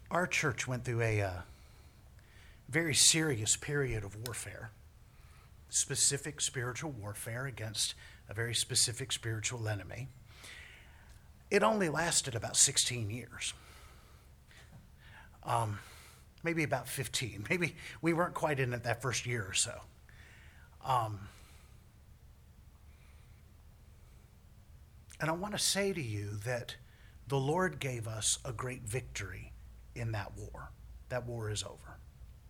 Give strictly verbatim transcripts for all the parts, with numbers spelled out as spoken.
Our church went through a uh, very serious period of warfare, specific spiritual warfare against a very specific spiritual enemy. It only lasted about sixteen years, um, maybe about fifteen. Maybe we weren't quite in it that first year or so. Um, and I want to say to you that the Lord gave us a great victory in that war. That war is over.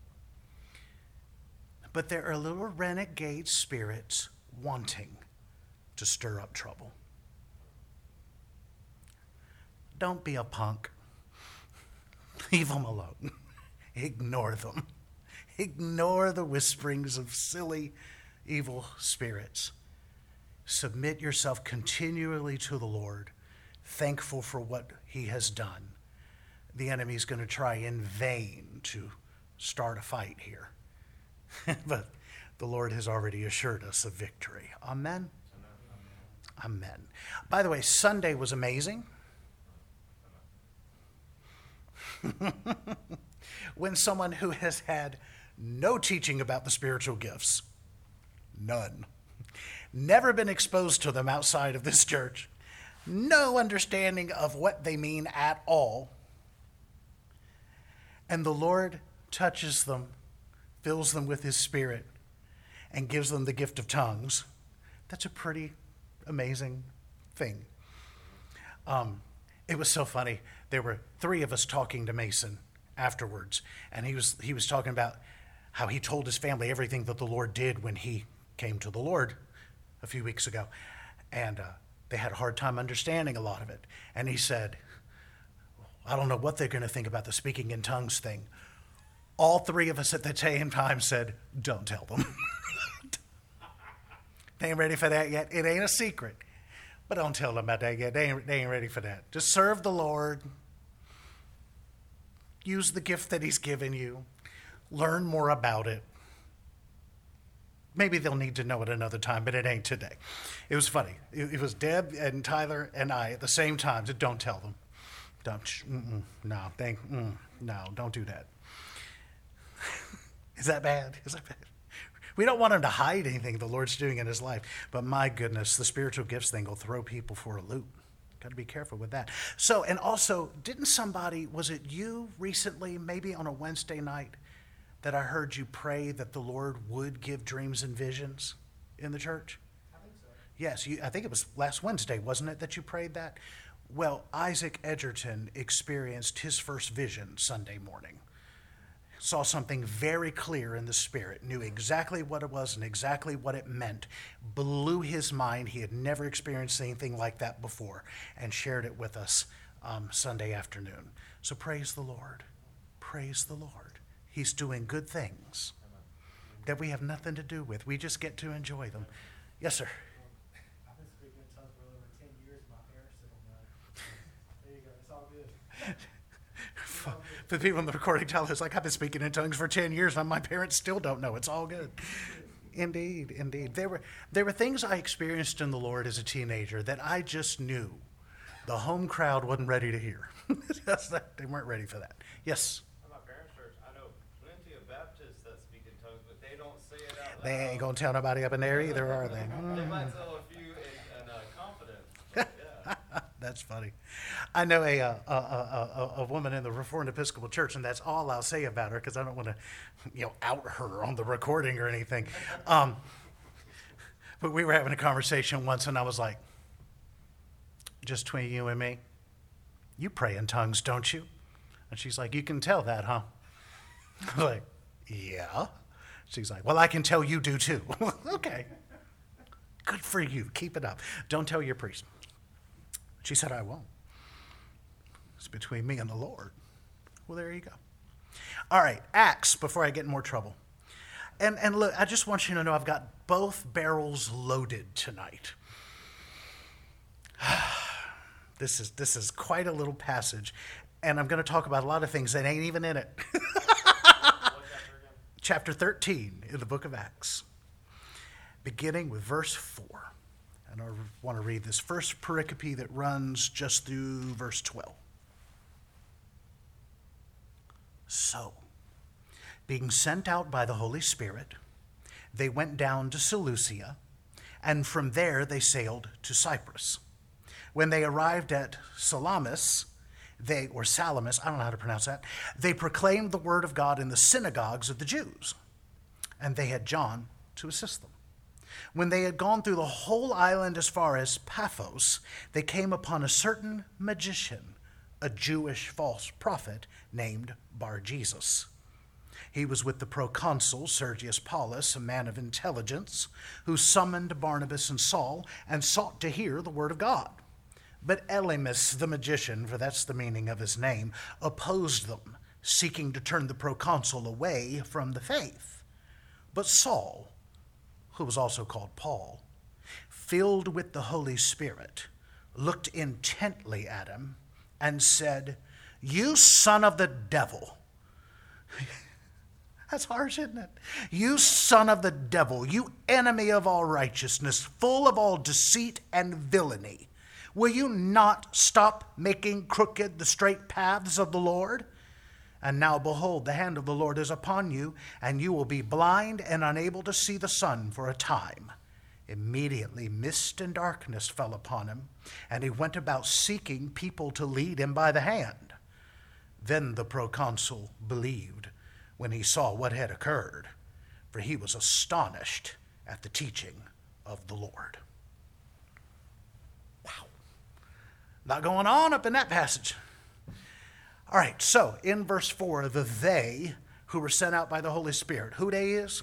But there are little renegade spirits wanting to stir up trouble. Don't be a punk. Leave them alone. Ignore them. Ignore the whisperings of silly, evil spirits. Submit yourself continually to the Lord, thankful for what he has done. The enemy's going to try in vain to start a fight here. But the Lord has already assured us of victory. Amen? Amen? Amen. By the way, Sunday was amazing. When someone who has had no teaching about the spiritual gifts, none, never been exposed to them outside of this church, no understanding of what they mean at all, and the Lord touches them, fills them with his Spirit, and gives them the gift of tongues, that's a pretty amazing thing. Um, it was so funny. There were three of us talking to Mason afterwards, and he was he was talking about how he told his family everything that the Lord did when he came to the Lord a few weeks ago, and uh, they had a hard time understanding a lot of it. And he said, I don't know what they're going to think about the speaking in tongues thing. All three of us at the same time said, don't tell them. They ain't ready for that yet. It ain't a secret. But don't tell them about that yet. They ain't, they ain't ready for that. Just serve the Lord. Use the gift that he's given you. Learn more about it. Maybe they'll need to know it another time, but it ain't today. It was funny. It, it was Deb and Tyler and I at the same time. Just don't tell them. Don't. Mm-mm, no, they, mm, no, don't do that. Is that bad? Is that bad? We don't want him to hide anything the Lord's doing in his life. But my goodness, the spiritual gifts thing will throw people for a loop. Got to be careful with that. So, and also, didn't somebody, was it you recently, maybe on a Wednesday night, that I heard you pray that the Lord would give dreams and visions in the church? I think so. Yes, you, I think it was last Wednesday, wasn't it, that you prayed that? Well, Isaac Edgerton experienced his first vision Sunday morning. Saw something very clear in the spirit, knew exactly what it was and exactly what it meant, blew his mind. He had never experienced anything like that before, and shared it with us um, Sunday afternoon. So praise the Lord. Praise the Lord. He's doing good things that we have nothing to do with. We just get to enjoy them. Yes, sir. I've been speaking in tongues for over ten years. My parents still don't know. There you go. It's all good. It's all good. For the people in the recording tell us, like, I've been speaking in tongues for ten years, and my parents still don't know. It's all good. Indeed, indeed. There were there were things I experienced in the Lord as a teenager that I just knew the home crowd wasn't ready to hear. They weren't ready for that. Yes? At my parents' church, I know plenty of Baptists that speak in tongues, but they don't say it out loud. They ain't going to tell nobody up in there either, are they? They might tell a few in, in uh, confidence. But yeah. That's funny. I know a, uh, a, a, a, a woman in the Reformed Episcopal Church, and that's all I'll say about her because I don't want to, you know, out her on the recording or anything. Um, but we were having a conversation once, and I was like, just between you and me, you pray in tongues, don't you? And she's like, you can tell that, huh? I was like, yeah. She's like, well, I can tell you do too. Okay. Good for you. Keep it up. Don't tell your priest. She said, I won't. It's between me and the Lord. Well, there you go. All right, Acts, before I get in more trouble. And, and look, I just want you to know I've got both barrels loaded tonight. This is, this is quite a little passage, and I'm going to talk about a lot of things that ain't even in it. Chapter thirteen in the book of Acts, beginning with verse four. And I want to read this first pericope that runs just through verse twelve. So, being sent out by the Holy Spirit, they went down to Seleucia, and from there they sailed to Cyprus. When they arrived at Salamis, they, or Salamis, I don't know how to pronounce that, they proclaimed the word of God in the synagogues of the Jews, and they had John to assist them. When they had gone through the whole island as far as Paphos, they came upon a certain magician, a Jewish false prophet named Bar-Jesus. He was with the proconsul Sergius Paulus, a man of intelligence, who summoned Barnabas and Saul and sought to hear the word of God. But Elymas the magician, for that's the meaning of his name, opposed them, seeking to turn the proconsul away from the faith. But Saul, who was also called Paul, filled with the Holy Spirit, looked intently at him and said, "You son of the devil." That's harsh, isn't it? "You son of the devil, you enemy of all righteousness, full of all deceit and villainy. Will you not stop making crooked the straight paths of the Lord? And now behold, the hand of the Lord is upon you, and you will be blind and unable to see the sun for a time." Immediately mist and darkness fell upon him, and he went about seeking people to lead him by the hand. Then the proconsul believed when he saw what had occurred, for he was astonished at the teaching of the Lord. Wow. A lot going on up in that passage. All right, so in verse four, the they who were sent out by the Holy Spirit. Who they is?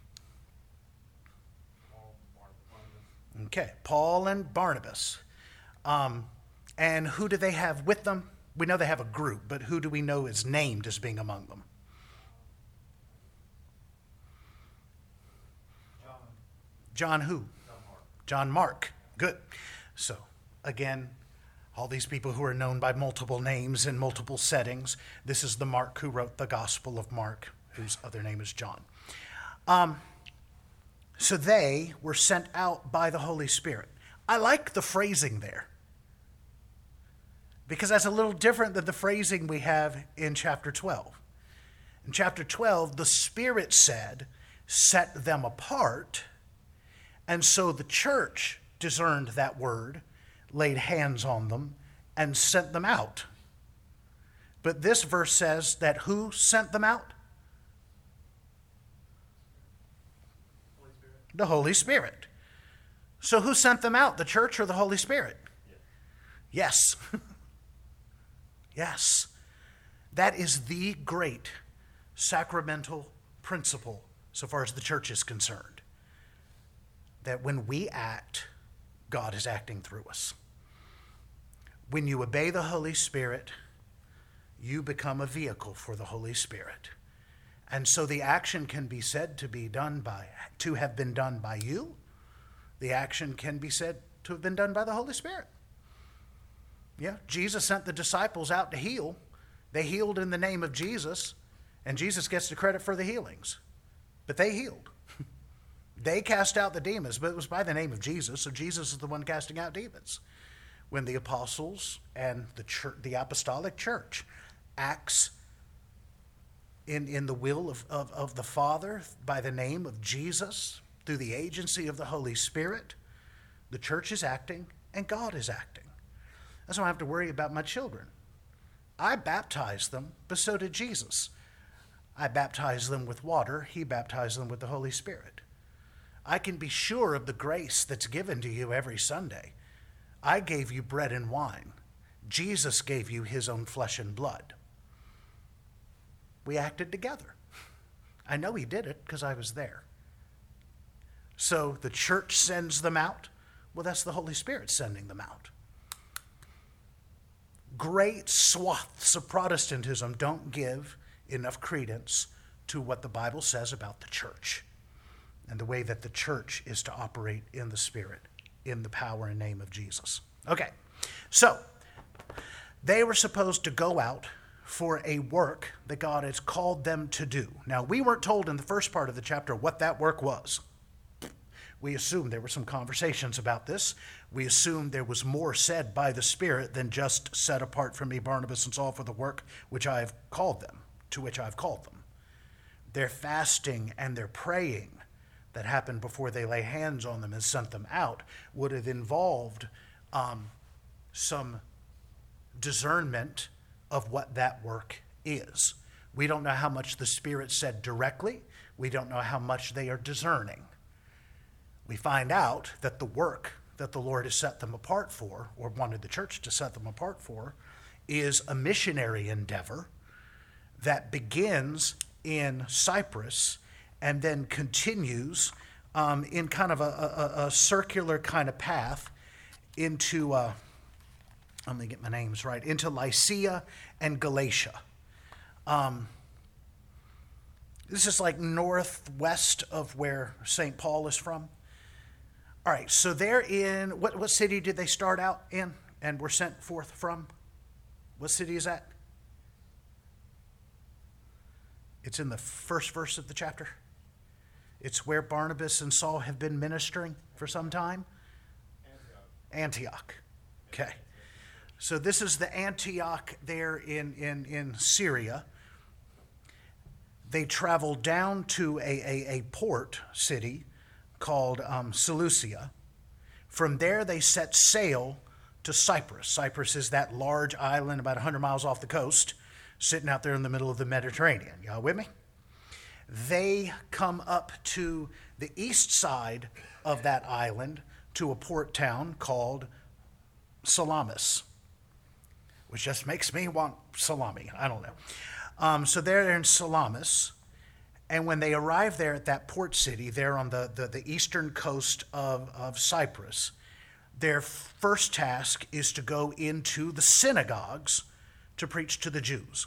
Okay, Paul and Barnabas. Um, and who do they have with them? We know they have a group, but who do we know is named as being among them? John. John who? John Mark. John Mark. Good. So, again, all these people who are known by multiple names in multiple settings. This is the Mark who wrote the Gospel of Mark, whose other name is John. Um, so they were sent out by the Holy Spirit. I like the phrasing there, because that's a little different than the phrasing we have in chapter twelve. In chapter twelve, the Spirit said, "Set them apart," and so the church discerned that word, laid hands on them, and sent them out. But this verse says that who sent them out? Holy Spirit. The Holy Spirit. So who sent them out, the church or the Holy Spirit? Yes. Yes. That is the great sacramental principle so far as the church is concerned. That when we act, God is acting through us. When you obey the Holy Spirit, you become a vehicle for the Holy Spirit. And so the action can be said to be done by, to have been done by you. The action can be said to have been done by the Holy Spirit. Yeah, Jesus sent the disciples out to heal. They healed in the name of Jesus, and Jesus gets the credit for the healings. But they healed. They cast out the demons, but it was by the name of Jesus, so Jesus is the one casting out demons. When the apostles and the church, the apostolic church acts in, in the will of, of, of the Father by the name of Jesus, through the agency of the Holy Spirit, the church is acting and God is acting. That's why I don't have to worry about my children. I baptized them, but so did Jesus. I baptized them with water. He baptized them with the Holy Spirit. I can be sure of the grace that's given to you every Sunday. I gave you bread and wine. Jesus gave you his own flesh and blood. We acted together. I know he did it because I was there. So the church sends them out. Well, that's the Holy Spirit sending them out. Great swaths of Protestantism don't give enough credence to what the Bible says about the church and the way that the church is to operate in the Spirit, in the power and name of Jesus. Okay, so they were supposed to go out for a work that God has called them to do. Now, we weren't told in the first part of the chapter what that work was. We assumed there were some conversations about this. We assumed there was more said by the Spirit than just set apart from me, Barnabas and Saul, for the work which I have called them. to which I've called them. Their fasting and their praying that happened before they lay hands on them and sent them out would have involved um, some discernment of what that work is. We don't know how much the Spirit said directly. We don't know how much they are discerning. We find out that the work that the Lord has set them apart for, or wanted the church to set them apart for, is a missionary endeavor that begins in Cyprus and then continues um, in kind of a, a, a circular kind of path into, uh, let me get my names right, into Lycia and Galatia. Um, this is like northwest of where Saint Paul is from. All right, so they're in, what, what city did they start out in and were sent forth from? What city is that? It's in the first verse of the chapter. It's where Barnabas and Saul have been ministering for some time. Antioch. Antioch. Okay. So this is the Antioch there in, in, in Syria. They traveled down to a, a, a port city called um, Seleucia. From there, they set sail to Cyprus. Cyprus is that large island about one hundred miles off the coast, sitting out there in the middle of the Mediterranean. Y'all with me? They come up to the east side of that island to a port town called Salamis, which just makes me want salami. I don't know. Um, so they're in Salamis. And when they arrive there at that port city, there on the, the, the eastern coast of, of Cyprus, their first task is to go into the synagogues to preach to the Jews.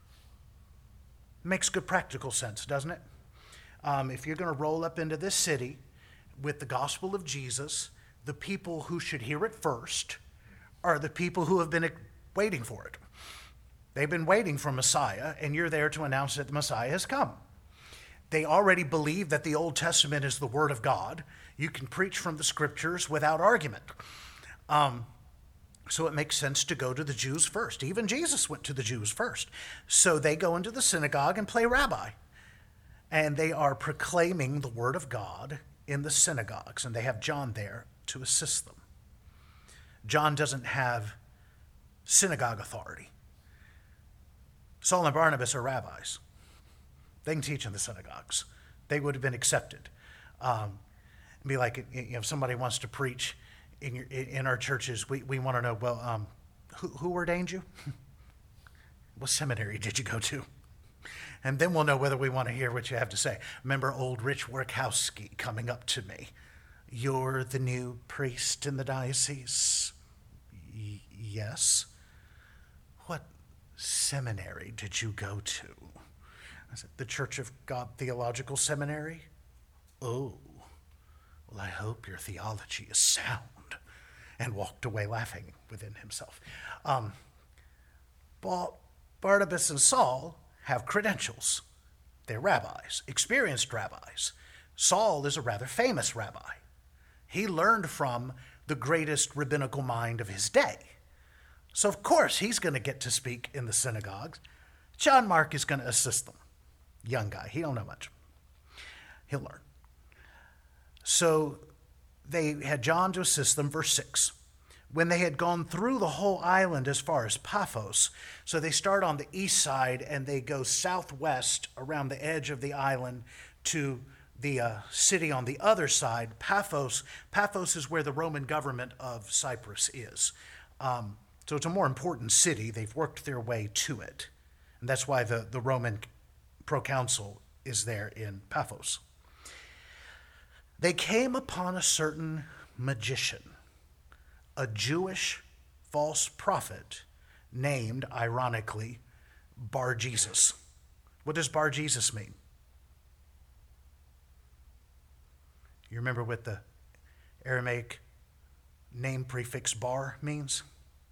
Makes good practical sense, doesn't it? Um, if you're going to roll up into this city with the gospel of Jesus, the people who should hear it first are the people who have been waiting for it. They've been waiting for Messiah, and you're there to announce that the Messiah has come. They already believe that the Old Testament is the Word of God. You can preach from the Scriptures without argument. Um, so it makes sense to go to the Jews first. Even Jesus went to the Jews first. So they go into the synagogue and play rabbi. And they are proclaiming the Word of God in the synagogues. And they have John there to assist them. John doesn't have synagogue authority. Saul and Barnabas are rabbis. They can teach in the synagogues. They would have been accepted. Um, be like, you know, if somebody wants to preach in your, in our churches, we, we want to know, well, um, who, who ordained you? What seminary did you go to? And then we'll know whether we want to hear what you have to say. Remember old Rich Workowski coming up to me. You're the new priest in the diocese? Y- yes. What seminary did you go to? I said, the Church of God Theological Seminary? Oh, well, I hope your theology is sound. And walked away laughing within himself. Um, Bar- Barnabas and Saul have credentials. They're rabbis, experienced rabbis. Saul is a rather famous rabbi. He learned from the greatest rabbinical mind of his day. So, of course, he's going to get to speak in the synagogues. John Mark is going to assist them. Young guy. He don't know much. He'll learn. So they had John to assist them. Verse six. When they had gone through the whole island as far as Paphos, so they start on the east side and they go southwest around the edge of the island to the uh, city on the other side, Paphos. Paphos is where the Roman government of Cyprus is. Um, so it's a more important city. They've worked their way to it. And that's why the, the Roman proconsul is there in Paphos. They came upon a certain magician, a Jewish false prophet named, ironically, Bar Jesus. What does Bar Jesus mean? You remember what the Aramaic name prefix bar means?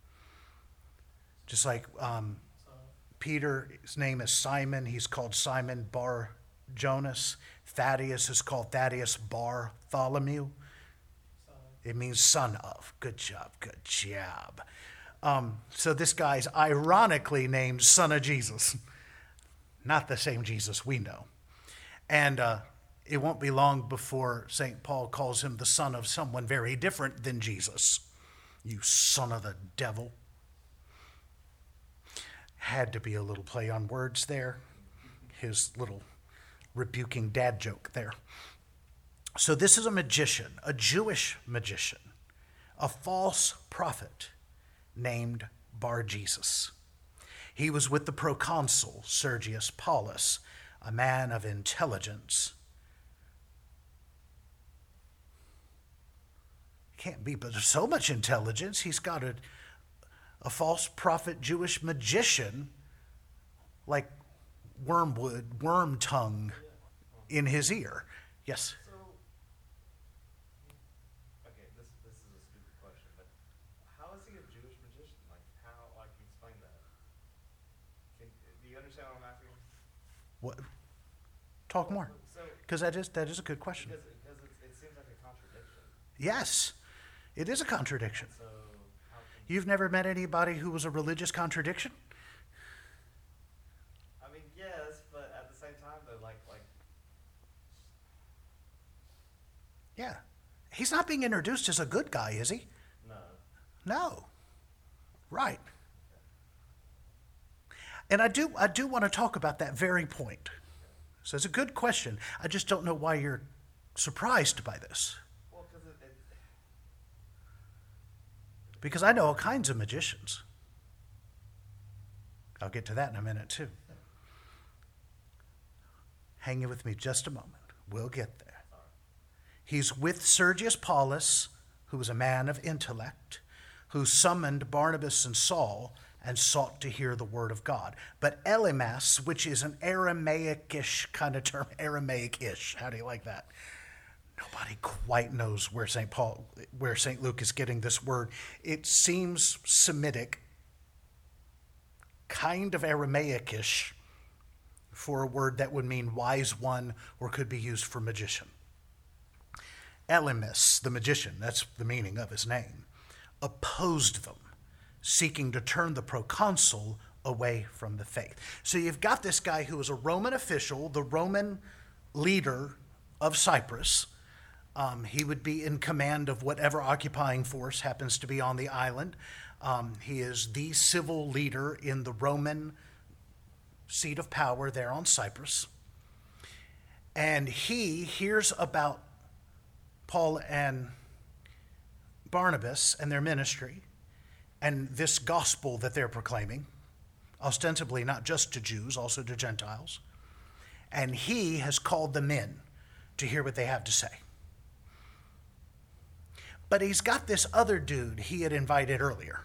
Just like um, Peter's name is Simon, he's called Simon Bar Jonas. Thaddeus is called Thaddeus Bartholomew. It means son of. Good job, good job. Um, so this guy's ironically named Son of Jesus. not the same Jesus we know. And uh, it won't be long before Saint Paul calls him the son of someone very different than Jesus. You son of the devil. Had to be a little play on words there. His little rebuking dad joke there. So this is a magician, a Jewish magician, a false prophet named Bar-Jesus. He was with the proconsul Sergius Paulus, a man of intelligence. Can't be but so much intelligence. He's got a, a false prophet Jewish magician like wormwood, worm tongue in his ear. Yes? So, okay, this this is a stupid question, but how is he a Jewish magician? Like, how, like, explain that? Can, do you understand what I'm asking? What? Talk more. So, Because that is, that is a good question. because, because it, it seems like a contradiction. Yes, it is a contradiction. So, how can, You've never met anybody who was a religious contradiction? I mean, yes, but at the same time, though, like, like, Yeah. He's not being introduced as a good guy, is he? no. No. Right. And I do I do want to talk about that very point. So it's a good question. I just don't know why you're surprised by this. Well, because it, it, Because I know all kinds of magicians. I'll get to that in a minute too. Hang in with me just a moment. We'll get there. He's with Sergius Paulus, who was a man of intellect, who summoned Barnabas and Saul and sought to hear the word of God. But Elymas, which is an Aramaic-ish kind of term, Aramaic-ish, how do you like that? Nobody quite knows where Saint Paul, where Saint Luke is getting this word. It seems Semitic, kind of Aramaic-ish, for a word that would mean wise one or could be used for magician. Elymas, the magician, that's the meaning of his name, opposed them, seeking to turn the proconsul away from the faith. So you've got this guy who was a Roman official, the Roman leader of Cyprus. Um, he would be in command of whatever occupying force happens to be on the island. Um, he is the civil leader in the Roman seat of power there on Cyprus. And he hears about Paul and Barnabas and their ministry and this gospel that they're proclaiming, ostensibly not just to Jews, also to Gentiles. And he has called them in to hear what they have to say. But he's got this other dude he had invited earlier.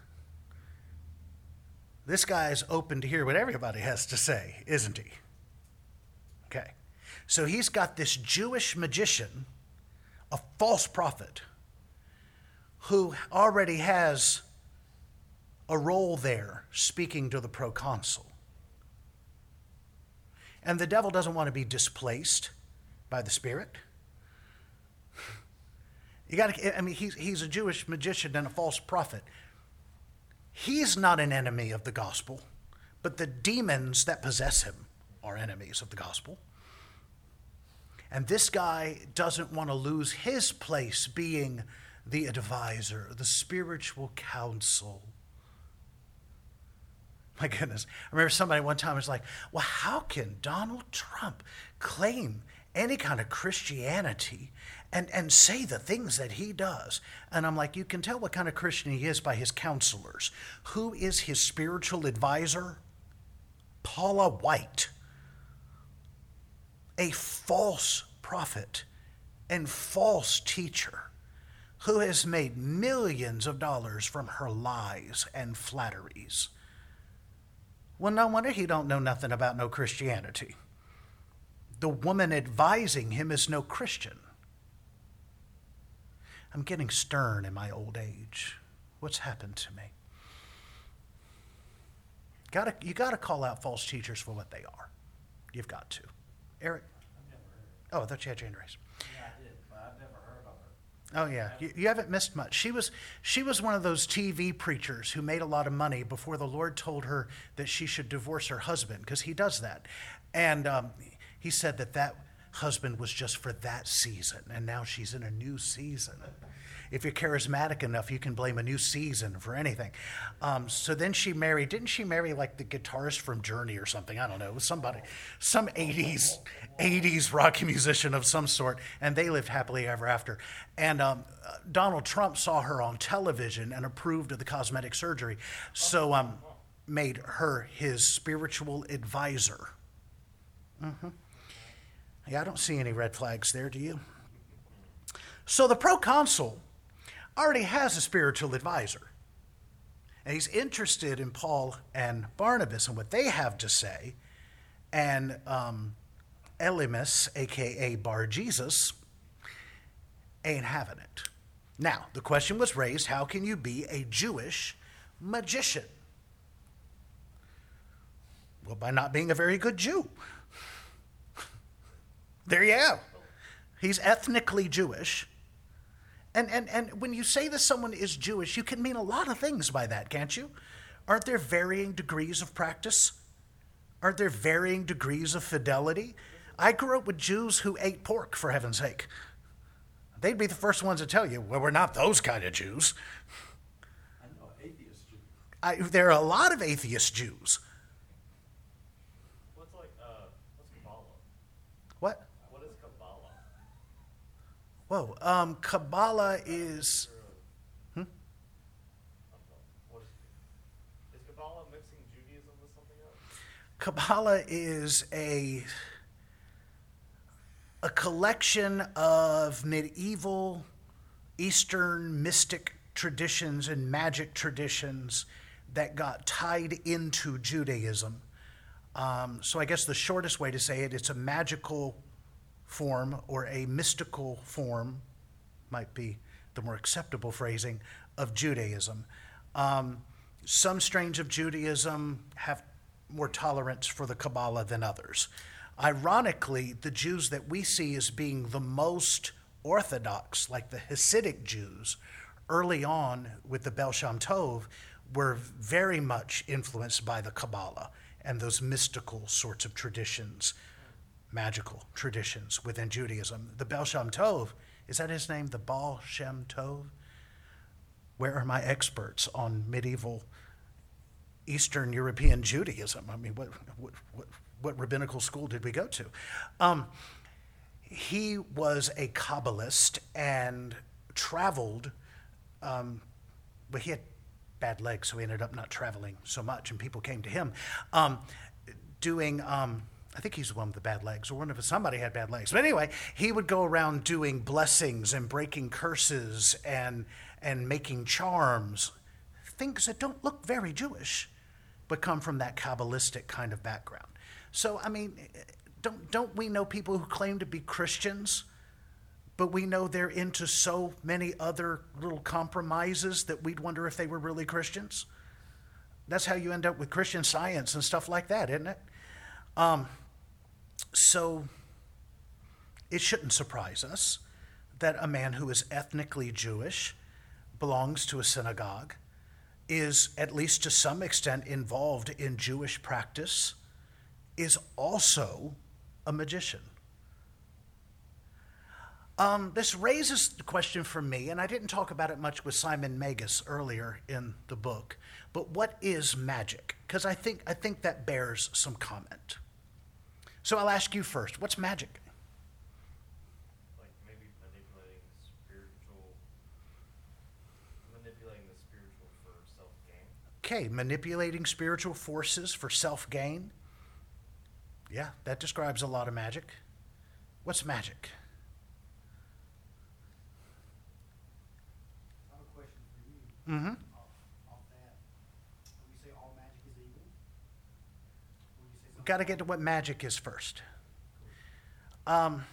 This guy's open to hear what everybody has to say, isn't he? Okay. So he's got this Jewish magician, a false prophet, who already has a role there speaking to the proconsul. And the devil doesn't want to be displaced by the Spirit. You got to, I mean, he's, he's a Jewish magician and a false prophet. He's not an enemy of the gospel, but the demons that possess him are enemies of the gospel. And this guy doesn't want to lose his place being the advisor, the spiritual counsel. My goodness. I remember somebody one time was like, well, how can Donald Trump claim any kind of Christianity and, and say the things that he does? And I'm like, you can tell what kind of Christian he is by his counselors. Who is his spiritual advisor? Paula White, a false prophet and false teacher who has made millions of dollars from her lies and flatteries. Well, no wonder he don't know nothing about no Christianity. The woman advising him is no Christian. I'm getting stern in my old age. What's happened to me? Gotta, you got to call out false teachers for what they are. You've got to. Eric? I've never heard of Oh, I thought you had your hand raised. it. Yeah, I did, but I've never heard of it. Oh yeah, you, you haven't missed much. She was she was one of those T V preachers who made a lot of money before the Lord told her that she should divorce her husband, because he does that, and um, he said that that husband was just for that season, and now she's in a new season. If you're charismatic enough, you can blame a new season for anything. Um, so then she married, didn't she marry like the guitarist from Journey or something? I don't know. It was somebody, some eighties, eighties rock musician of some sort, and they lived happily ever after. And um, Donald Trump saw her on television and approved of the cosmetic surgery, so um, made her his spiritual advisor. Mm-hmm. Yeah, I don't see any red flags there, do you? So the proconsul already has a spiritual advisor. And he's interested in Paul and Barnabas and what they have to say. And um, Elymas, a k a. Bar Jesus, ain't having it. Now, the question was raised, how can you be a Jewish magician? Well, by not being a very good Jew. There you go. He's ethnically Jewish. And, and and when you say that someone is Jewish, you can mean a lot of things by that, can't you? Aren't there varying degrees of practice? Aren't there varying degrees of fidelity? I grew up with Jews who ate pork, for heaven's sake. They'd be the first ones to tell you, well, we're not those kind of Jews. I know atheist Jews. I, there are a lot of atheist Jews. What's like, uh, what's Kabbalah? What? What is Kabbalah? Whoa, um, Kabbalah is... Hmm? I'm sorry. What is, is Kabbalah mixing Judaism with something else? Kabbalah is a a collection of medieval Eastern mystic traditions and magic traditions that got tied into Judaism. Um, so I guess the shortest way to say it, it's a magical form or a mystical form, might be the more acceptable phrasing, of Judaism. Um, some strains of Judaism have more tolerance for the Kabbalah than others. Ironically, the Jews that we see as being the most orthodox, like the Hasidic Jews, early on with the Baal Shem Tov, were very much influenced by the Kabbalah and those mystical sorts of traditions, magical traditions within Judaism. The Baal Shem Tov, is that his name, the Baal Shem Tov? Where are my experts on medieval Eastern European Judaism? I mean, what what what, what rabbinical school did we go to? Um, he was a Kabbalist and traveled, um, but he had bad legs, so he ended up not traveling so much, and people came to him um, doing, um, I think he's the one with the bad legs, or one of somebody had bad legs. But anyway, he would go around doing blessings and breaking curses and and making charms, things that don't look very Jewish, but come from that Kabbalistic kind of background. So, I mean, don't don't we know people who claim to be Christians, but we know they're into so many other little compromises that we'd wonder if they were really Christians? That's how you end up with Christian Science and stuff like that, isn't it? Um, so it shouldn't surprise us that a man who is ethnically Jewish, belongs to a synagogue, is at least to some extent involved in Jewish practice, is also a magician. Um, this raises the question for me, and I didn't talk about it much with Simon Magus earlier in the book, but what is magic? Because I think I think that bears some comment. So I'll ask you first, what's magic? Like maybe manipulating spiritual, manipulating the spiritual for self-gain. Okay, manipulating spiritual forces for self-gain. Yeah, that describes a lot of magic. What's magic? I have a question for you. Mm-hmm. Off, off that, would you say all magic is evil? Would you say something? Got to get to what magic is first. Um,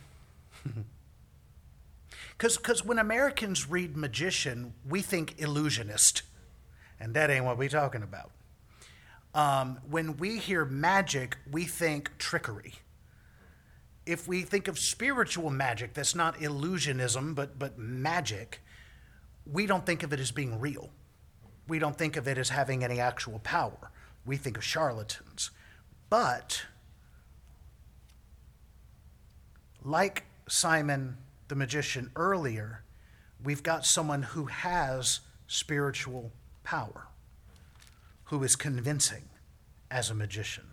because when Americans read magician, we think illusionist, and that ain't what we're talking about. Um, when we hear magic, we think trickery. if we think of spiritual magic, that's not illusionism, but, but magic, we don't think of it as being real. We don't think of it as having any actual power. We think of charlatans. But, like Simon the magician earlier, we've got someone who has spiritual power, who is convincing as a magician.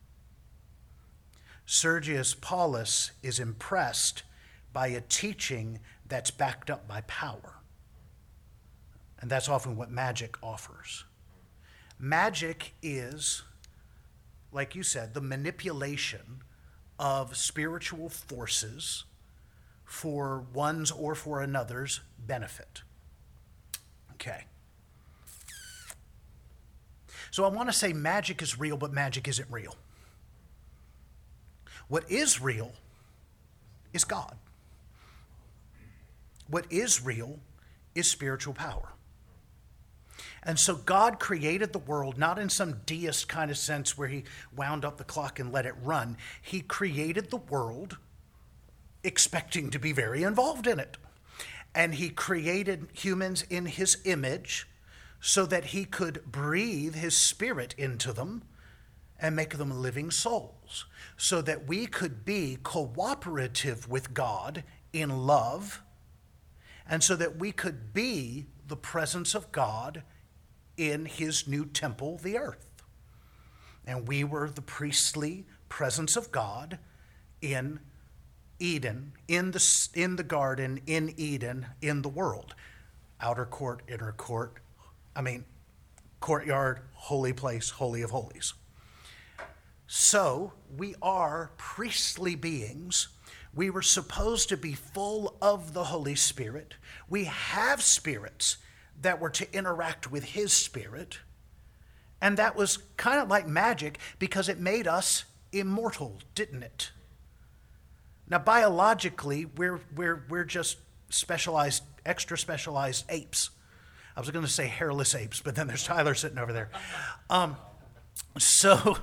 Sergius Paulus is impressed by a teaching that's backed up by power. And that's often what magic offers. Magic is, like you said, the manipulation of spiritual forces for one's or for another's benefit. Okay. So I want to say magic is real, but magic isn't real. What is real is God. What is real is spiritual power. And so God created the world not in some deist kind of sense where he wound up the clock and let it run. He created the world expecting to be very involved in it. And he created humans in his image so that he could breathe his spirit into them and make them living souls, so that we could be cooperative with God in love, and so that we could be the presence of God in his new temple, the earth. And we were the priestly presence of God in Eden, in the, in the garden, in Eden, in the world. Outer court, inner court, I mean, courtyard, holy place, holy of holies. So, we are priestly beings. We were supposed to be full of the Holy Spirit. We have spirits that were to interact with his spirit. And that was kind of like magic because it made us immortal, didn't it? Now, biologically, we're, we're, we're just specialized, extra specialized apes. I was going to say hairless apes, but then there's Tyler sitting over there. Um, so...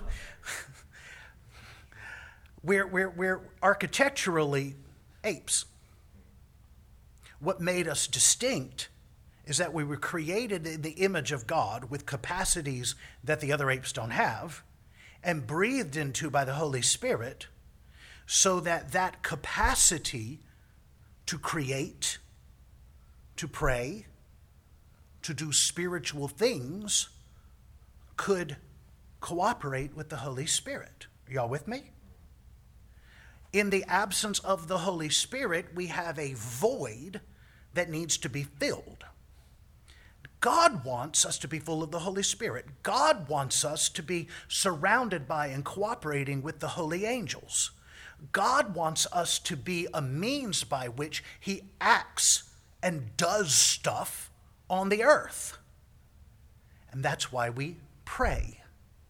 We're, we're, we're architecturally apes. What made us distinct is that we were created in the image of God with capacities that the other apes don't have and breathed into by the Holy Spirit, so that that capacity to create, to pray, to do spiritual things could cooperate with the Holy Spirit. Are y'all with me? In the absence of the Holy Spirit, we have a void that needs to be filled. God wants us to be full of the Holy Spirit. God wants us to be surrounded by and cooperating with the holy angels. God wants us to be a means by which he acts and does stuff on the earth. And that's why we pray.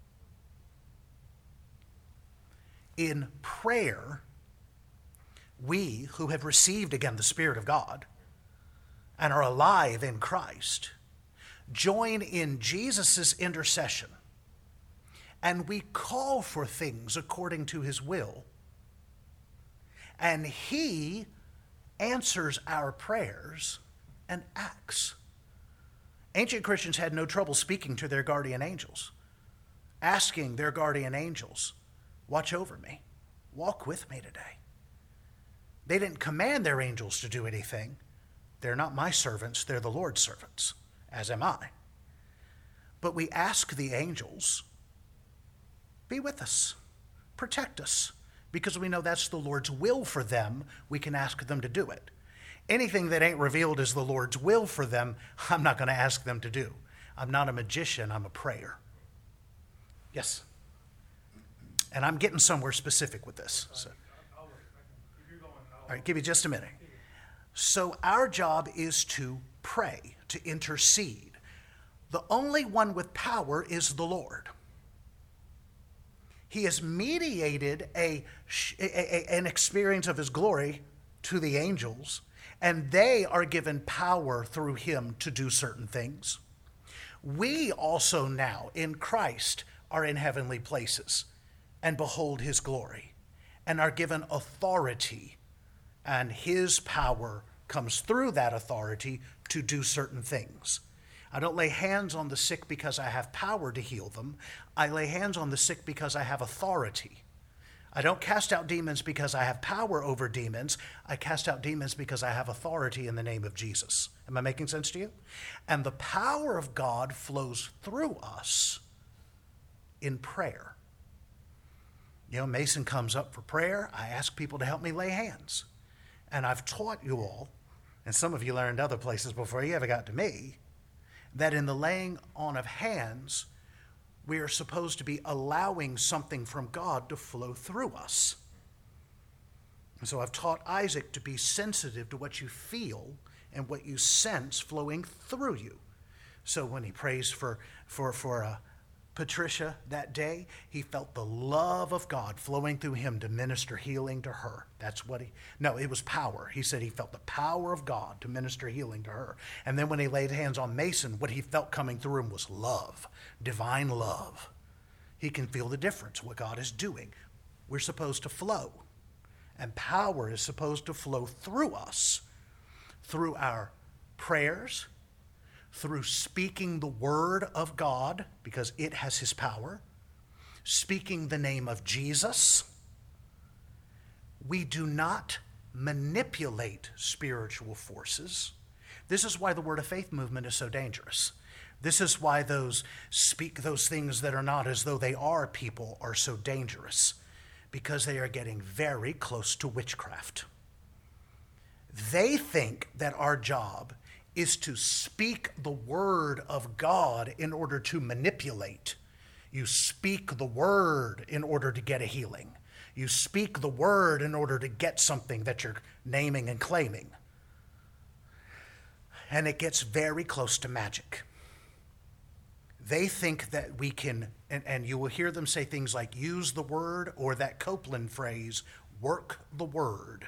In prayer, we who have received again the Spirit of God and are alive in Christ join in Jesus' intercession, and we call for things according to his will, and he answers our prayers and acts. Ancient Christians had no trouble speaking to their guardian angels, asking their guardian angels, watch over me, walk with me today. They didn't command their angels to do anything. They're not my servants, they're the Lord's servants, as am I. But we ask the angels, be with us, protect us, because we know that's the Lord's will for them. We can ask them to do it. Anything that ain't revealed as the Lord's will for them, I'm not going to ask them to do. I'm not a magician, I'm a prayer. Yes? And I'm getting somewhere specific with this. So. All right, give you just a minute. So our job is to pray, to intercede. The only one with power is the Lord. He has mediated a, a, a, an experience of his glory to the angels, and they are given power through him to do certain things. We also now, in Christ, are in heavenly places and behold his glory. and are given authority, and his power comes through that authority to do certain things. I don't lay hands on the sick because I have power to heal them. I lay hands on the sick because I have authority. I don't cast out demons because I have power over demons. I cast out demons because I have authority in the name of Jesus. Am I making sense to you? And the power of God flows through us in prayer. You know, Mason comes up for prayer. I ask people to help me lay hands. And I've taught you all, and some of you learned other places before you ever got to me, that in the laying on of hands, we are supposed to be allowing something from God to flow through us. And so I've taught Isaac to be sensitive to what you feel and what you sense flowing through you. So when he prays for, for, for uh, Patricia that day, he felt the love of God flowing through him to minister healing to her. That's what he, no, it was power. He said he felt the power of God to minister healing to her. And then when he laid hands on Mason, what he felt coming through him was love, divine love. He can feel the difference, what God is doing. We're supposed to flow. And power is supposed to flow through us, through our prayers, through speaking the word of God, because it has his power, speaking the name of Jesus. We do not manipulate spiritual forces. This is why the Word of Faith movement is so dangerous. This is why those speak those things that are not as though they are people are so dangerous, because they are getting very close to witchcraft. They think that our job is to speak the word of God in order to manipulate. You speak the word in order to get a healing. You speak the word in order to get something that you're naming and claiming. And it gets very close to magic. They think that we can, and, and you will hear them say things like use the word, or that Copeland phrase, work the word.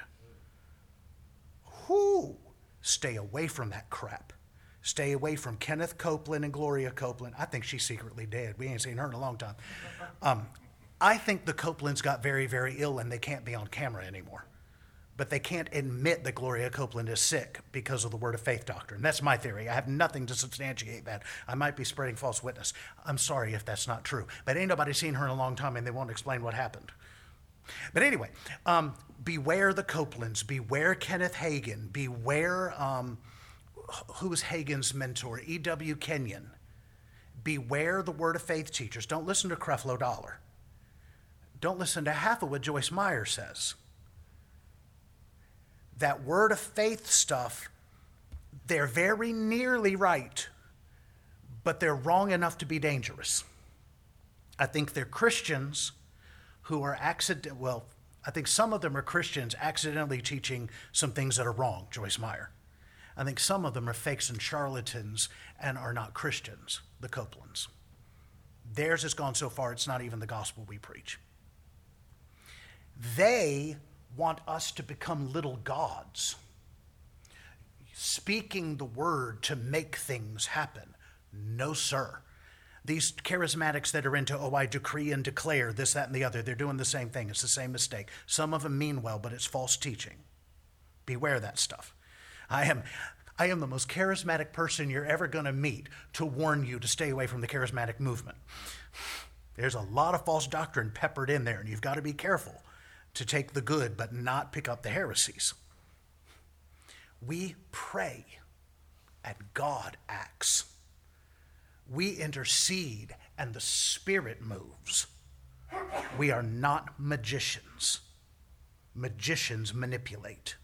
Whoo! Stay away from that crap. Stay away from Kenneth Copeland and Gloria Copeland. I think she's secretly dead. We ain't seen her in a long time. Um, I think the Copelands got very, very ill and they can't be on camera anymore. But they can't admit that Gloria Copeland is sick because of the Word of Faith doctrine. That's my theory. I have nothing to substantiate that. I might be spreading false witness. I'm sorry if that's not true. But ain't nobody seen her in a long time and they won't explain what happened. But anyway, um, beware the Copelands, beware Kenneth Hagin, beware, um, who was Hagin's mentor, E W Kenyon. Beware the Word of Faith teachers. Don't listen to Creflo Dollar. Don't listen to half of what Joyce Meyer says. That Word of Faith stuff, they're very nearly right, but they're wrong enough to be dangerous. I think they're Christians who are accident, well, I think some of them are Christians accidentally teaching some things that are wrong, Joyce Meyer. I think some of them are fakes and charlatans and are not Christians, the Copelands. Theirs has gone so far, it's not even the gospel we preach. They want us to become little gods, speaking the word to make things happen. No, sir. These charismatics that are into, oh, I decree and declare this, that, and the other, they're doing the same thing. It's the same mistake. Some of them mean well, but it's false teaching. Beware that stuff. I am, I am the most charismatic person you're ever going to meet to warn you to stay away from the charismatic movement. There's a lot of false doctrine peppered in there, and you've got to be careful to take the good but not pick up the heresies. We pray, and God acts. We intercede and the Spirit moves. We are not magicians. Magicians manipulate.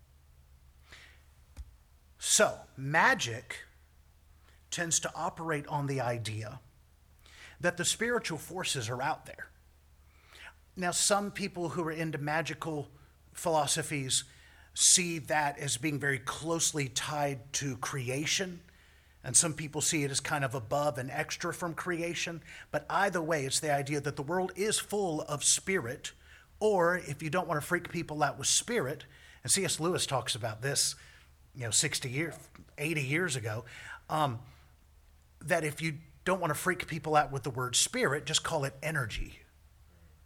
So, magic tends to operate on the idea that the spiritual forces are out there. Now, some people who are into magical philosophies see that as being very closely tied to creation, and some people see it as kind of above and extra from creation. But either way, it's the idea that the world is full of spirit, or if you don't want to freak people out with spirit, and C S Lewis talks about this, you know, sixty years, eighty years ago, um, that if you don't want to freak people out with the word spirit, just call it energy.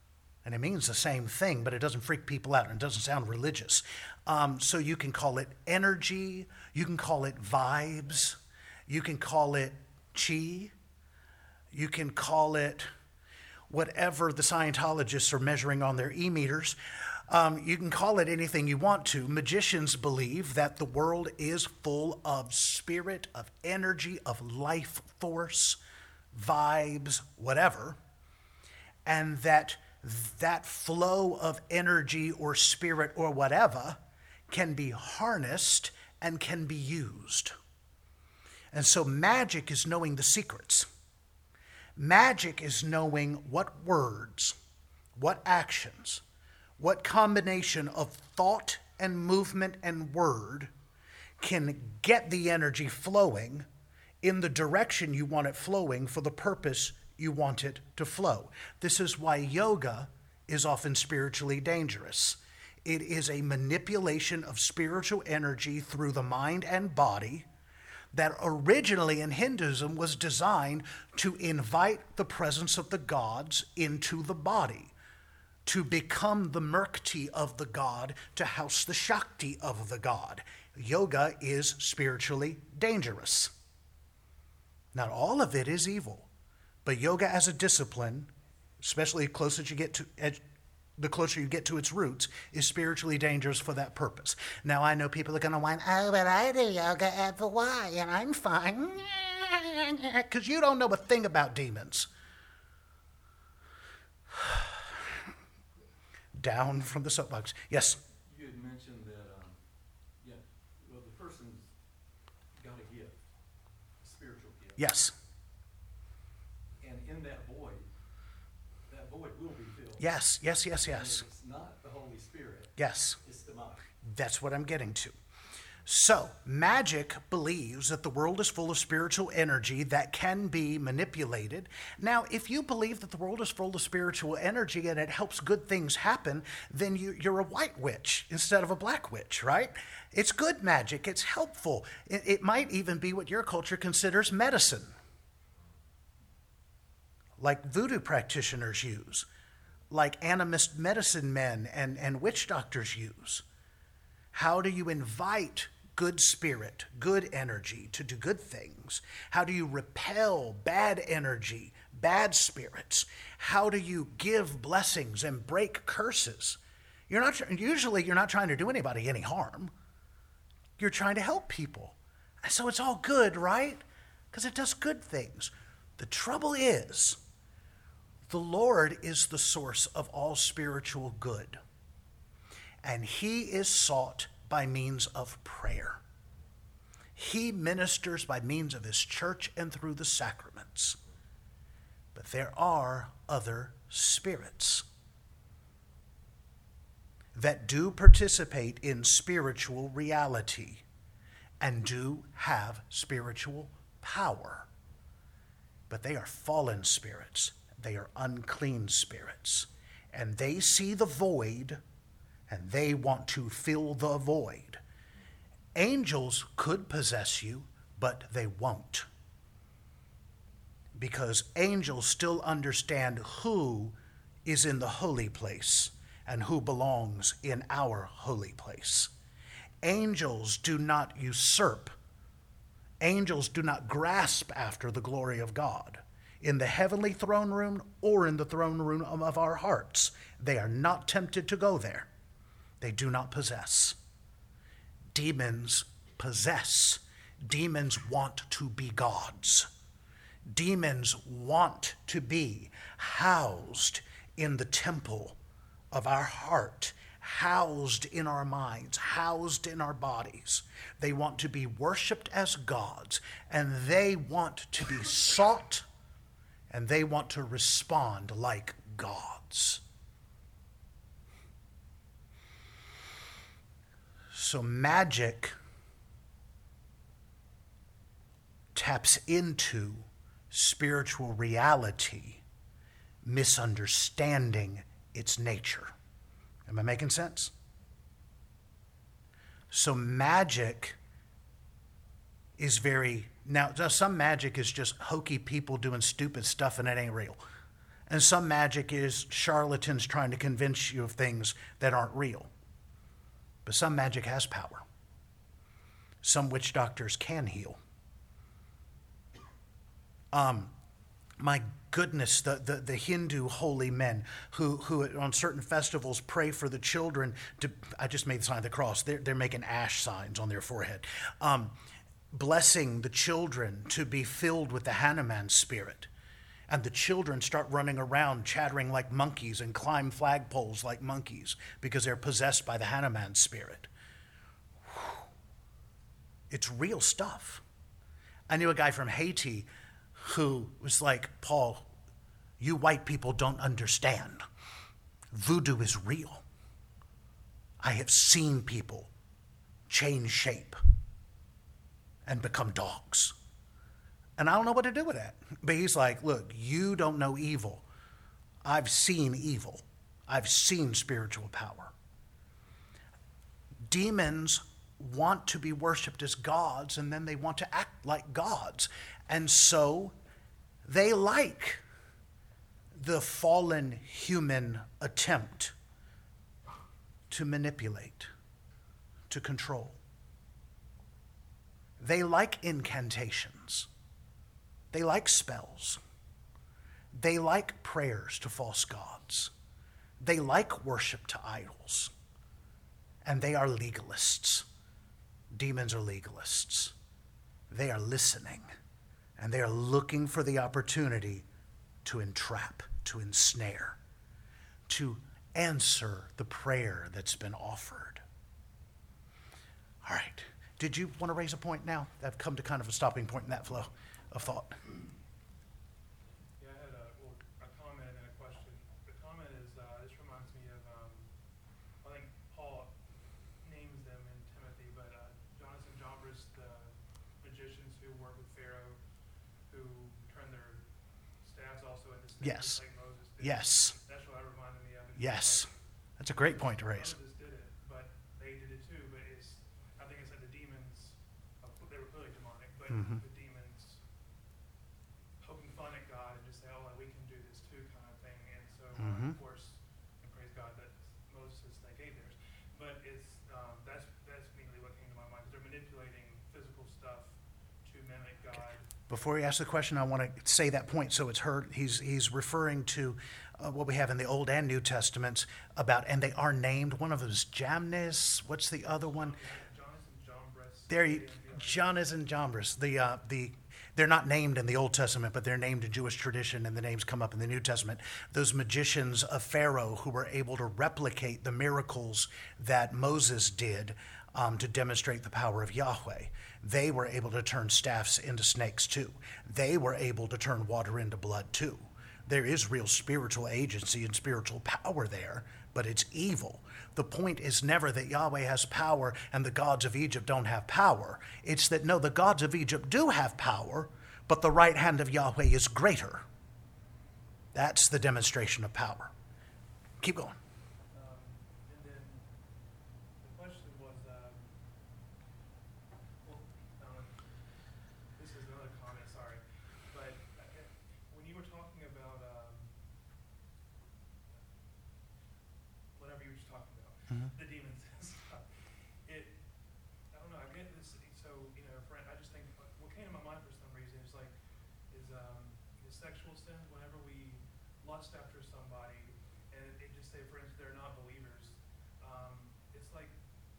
And it means the same thing, but it doesn't freak people out and it doesn't sound religious. Um, so you can call it energy, you can call it vibes, you can call it chi, you can call it whatever the Scientologists are measuring on their e-meters. Um, you can call it anything you want to. Magicians believe that the world is full of spirit, of energy, of life force, vibes, whatever, and that that flow of energy or spirit or whatever can be harnessed and can be used. And so magic is knowing the secrets. Magic is knowing what words, what actions, what combination of thought and movement and word can get the energy flowing in the direction you want it flowing for the purpose you want it to flow. This is why yoga is often spiritually dangerous. It is a manipulation of spiritual energy through the mind and body that originally in Hinduism was designed to invite the presence of the gods into the body, to become the Murti of the god, to house the Shakti of the god. Yoga is spiritually dangerous. Not all of it is evil, but yoga as a discipline, especially the closer you get to the closer you get to its roots, is spiritually dangerous for that purpose. Now, I know people are going to whine, oh, but I do yoga at Hawaii, and I'm fine. Because you don't know a thing about demons. Down from the soapbox. Yes? You had mentioned that, um, yeah, well, the person's got a gift, a spiritual gift. Yes. And in that void, that void will be filled. Yes, yes, yes, yes. And it's not the Holy Spirit. Yes. It's the mind. That's what I'm getting to. So, magic believes that the world is full of spiritual energy that can be manipulated. Now, if you believe that the world is full of spiritual energy and it helps good things happen, then you, you're a white witch instead of a black witch, right? It's good magic. It's helpful. It, it might even be what your culture considers medicine, like voodoo practitioners use, like animist medicine men and, and witch doctors use. How do you invite good spirit, good energy to do good things? How do you repel bad energy, bad spirits? How do you give blessings and break curses? You're not usually you're not trying to do anybody any harm. You're trying to help people. And so it's all good, right? Because it does good things. The trouble is, the Lord is the source of all spiritual good. And he is sought by means of prayer. He ministers by means of his church and through the sacraments. But there are other spirits that do participate in spiritual reality and do have spiritual power. But they are fallen spirits. They are unclean spirits. And they see the void and they want to fill the void. Angels could possess you, but they won't. Because angels still understand who is in the holy place and who belongs in our holy place. Angels do not usurp. Angels do not grasp after the glory of God in the heavenly throne room or in the throne room of our hearts. They are not tempted to go there. They do not possess. Demons possess. Demons want to be gods. Demons want to be housed in the temple of our heart, housed in our minds, housed in our bodies. They want to be worshiped as gods, and they want to be sought, and they want to respond like gods. So magic taps into spiritual reality, misunderstanding its nature. Am I making sense? So magic is very, now some magic is just hokey people doing stupid stuff and it ain't real. And some magic is charlatans trying to convince you of things that aren't real. But some magic has power. Some witch doctors can heal. Um, my goodness, the, the, the Hindu holy men who, who on certain festivals pray for the children to, I just made the sign of the cross. They're, they're making ash signs on their forehead. Um, blessing the children to be filled with the Hanuman spirit. And the children start running around chattering like monkeys and climb flagpoles like monkeys because they're possessed by the Hanuman spirit. Whew. It's real stuff. I knew a guy from Haiti who was like, Paul, you white people don't understand. Voodoo is real. I have seen people change shape and become dogs. And I don't know what to do with that. But he's like, look, you don't know evil. I've seen evil. I've seen spiritual power. Demons want to be worshipped as gods, and then they want to act like gods. And so they like the fallen human attempt to manipulate, to control. They like incantations. They like spells. They like prayers to false gods. They like worship to idols. And they are legalists. Demons are legalists. They are listening. And they are looking for the opportunity to entrap, to ensnare, to answer the prayer that's been offered. All right. Did you want to raise a point now? I've come to kind of a stopping point in that flow of thought. Yeah, I had a, well, a comment and a question. The comment is, uh, this reminds me of, um, I think Paul names them in Timothy, but uh, Jonas and Jambres, the magicians who work with Pharaoh, who turn their staffs also into snakes, Yes. just like Moses did. Yes. That's what that reminded me of. It's Yes. like, That's a great point to raise. Moses did it, but they did it too. But it's, I think it's like the demons, uh, they were clearly demonic, but Mhm. the demons poking fun at God and just say, oh, like, we can do this too, kind of thing. And so, uh, Mhm. of course, and praise God that Moses' snake ate theirs. But it's um, that's that's immediately what came to my mind, because they're manipulating physical stuff to mimic God. Before you ask the question, I want to say that point so it's heard. He's, he's referring to uh, what we have in the Old and New Testaments about, and they are named. One of them is Jamnis. What's the other one? Jonas and Jambres. There, you, Jonas and Jambres. The uh, the they're not named in the Old Testament, but they're named in Jewish tradition, and the names come up in the New Testament. Those magicians of Pharaoh who were able to replicate the miracles that Moses did um, to demonstrate the power of Yahweh. They were able to turn staffs into snakes too. They were able to turn water into blood too. There is real spiritual agency and spiritual power there, but it's evil. The point is never that Yahweh has power and the gods of Egypt don't have power. It's that, no, the gods of Egypt do have power, but the right hand of Yahweh is greater. That's the demonstration of power. Keep going. Um, and then the question was, um, well, um, this is another comment, sorry, but uh, when you were talking about um, whatever you were just talking about, Mhm. the demons and stuff, it, I don't know, I get this, so, you know, friend, I just think, what what came to my mind for some reason is like, is um, the sexual sin, whenever we lust after somebody, and it, it just say, for instance, they're not believers, um, it's like,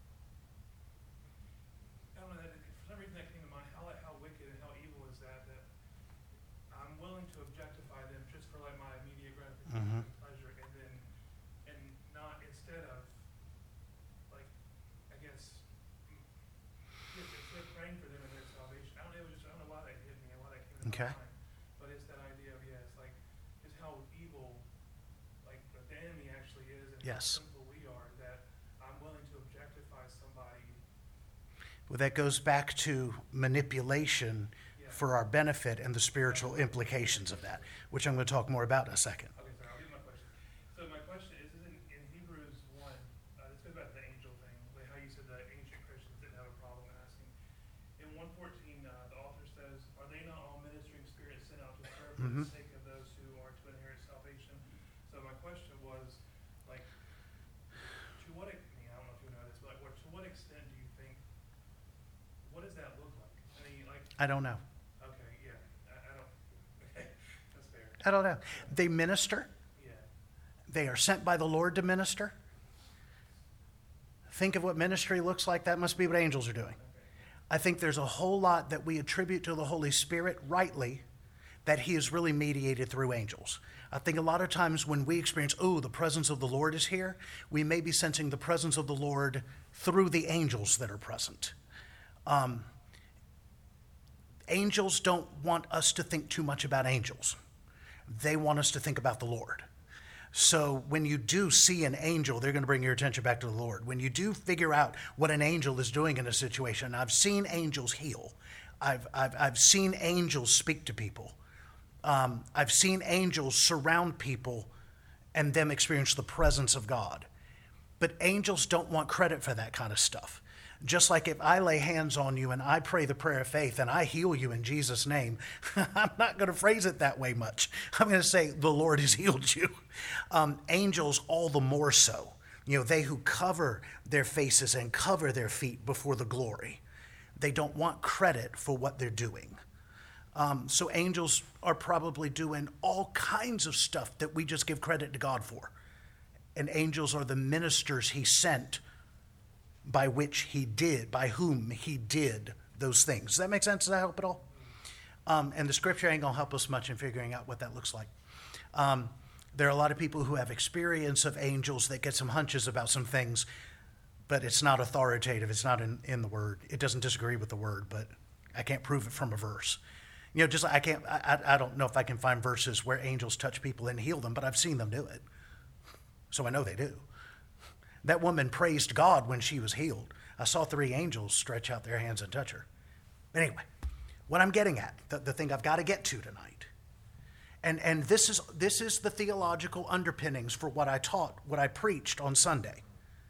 I don't know, that, for some reason that came to mind, how, like, how wicked and how evil is that, that I'm willing to objectify them just for like my immediate gratification Mhm. and pleasure, and then, and not, instead of, like, I guess, mm, yeah, instead of praying for them and their salvation, I don't know, it was just, I don't know why that hit me and why that came to Okay. my mind, but it's that idea of, yeah, it's like, just how evil, like, the enemy actually is, and Yes. how simple we are, that I'm willing to objectify somebody. Well, that goes back to manipulation Yeah. for our benefit and the spiritual implications of that, which I'm going to talk more about in a second. Okay, sorry, I'll do my question. So my question is, is in, in Hebrews one, uh, this goes back to the angel thing, like how you said the ancient Christians didn't have a problem asking. In one fourteen, uh, the author says, "Are they not all ministering spirits sent out to serve for Mhm. the sake of those who are to inherit salvation?" So my question was, like, to what, ex- I mean, I don't know if you know this, but like, what, to what extent do you think, what does that look like? I mean, like, I don't know. okay, yeah, I, I don't, okay, that's fair. I don't know. They minister. Yeah, They are sent by the Lord to minister. Think of what ministry looks like. That must be what angels are doing. I think there's a whole lot that we attribute to the Holy Spirit rightly that he is really mediated through angels. I think a lot of times when we experience, oh, the presence of the Lord is here, we may be sensing the presence of the Lord through the angels that are present. Um, angels don't want us to think too much about angels. They want us to think about the Lord. So when you do see an angel, they're going to bring your attention back to the Lord. When you do figure out what an angel is doing in a situation, I've seen angels heal. I've, I've, I've seen angels speak to people. Um, I've seen angels surround people and them experience the presence of God. But angels don't want credit for that kind of stuff. Just like if I lay hands on you and I pray the prayer of faith and I heal you in Jesus' name, I'm not going to phrase it that way much. I'm going to say, the Lord has healed you. Um, angels all the more so. You know, they who cover their faces and cover their feet before the glory. They don't want credit for what they're doing. Um, so angels are probably doing all kinds of stuff that we just give credit to God for. And angels are the ministers he sent by which he did, by whom he did those things. Does that make sense? Does that help at all? Um, and the scripture ain't going to help us much in figuring out what that looks like. Um, there are a lot of people who have experience of angels that get some hunches about some things, but it's not authoritative. It's not in, in the word. It doesn't disagree with the word, but I can't prove it from a verse. You know, just like I can't, I, I don't know if I can find verses where angels touch people and heal them, but I've seen them do it. So I know they do. That woman praised God when she was healed. I saw three angels stretch out their hands and touch her. But anyway, what I'm getting at, the, the thing I've got to get to tonight, and, and this is this is the theological underpinnings for what I taught, what I preached on Sunday.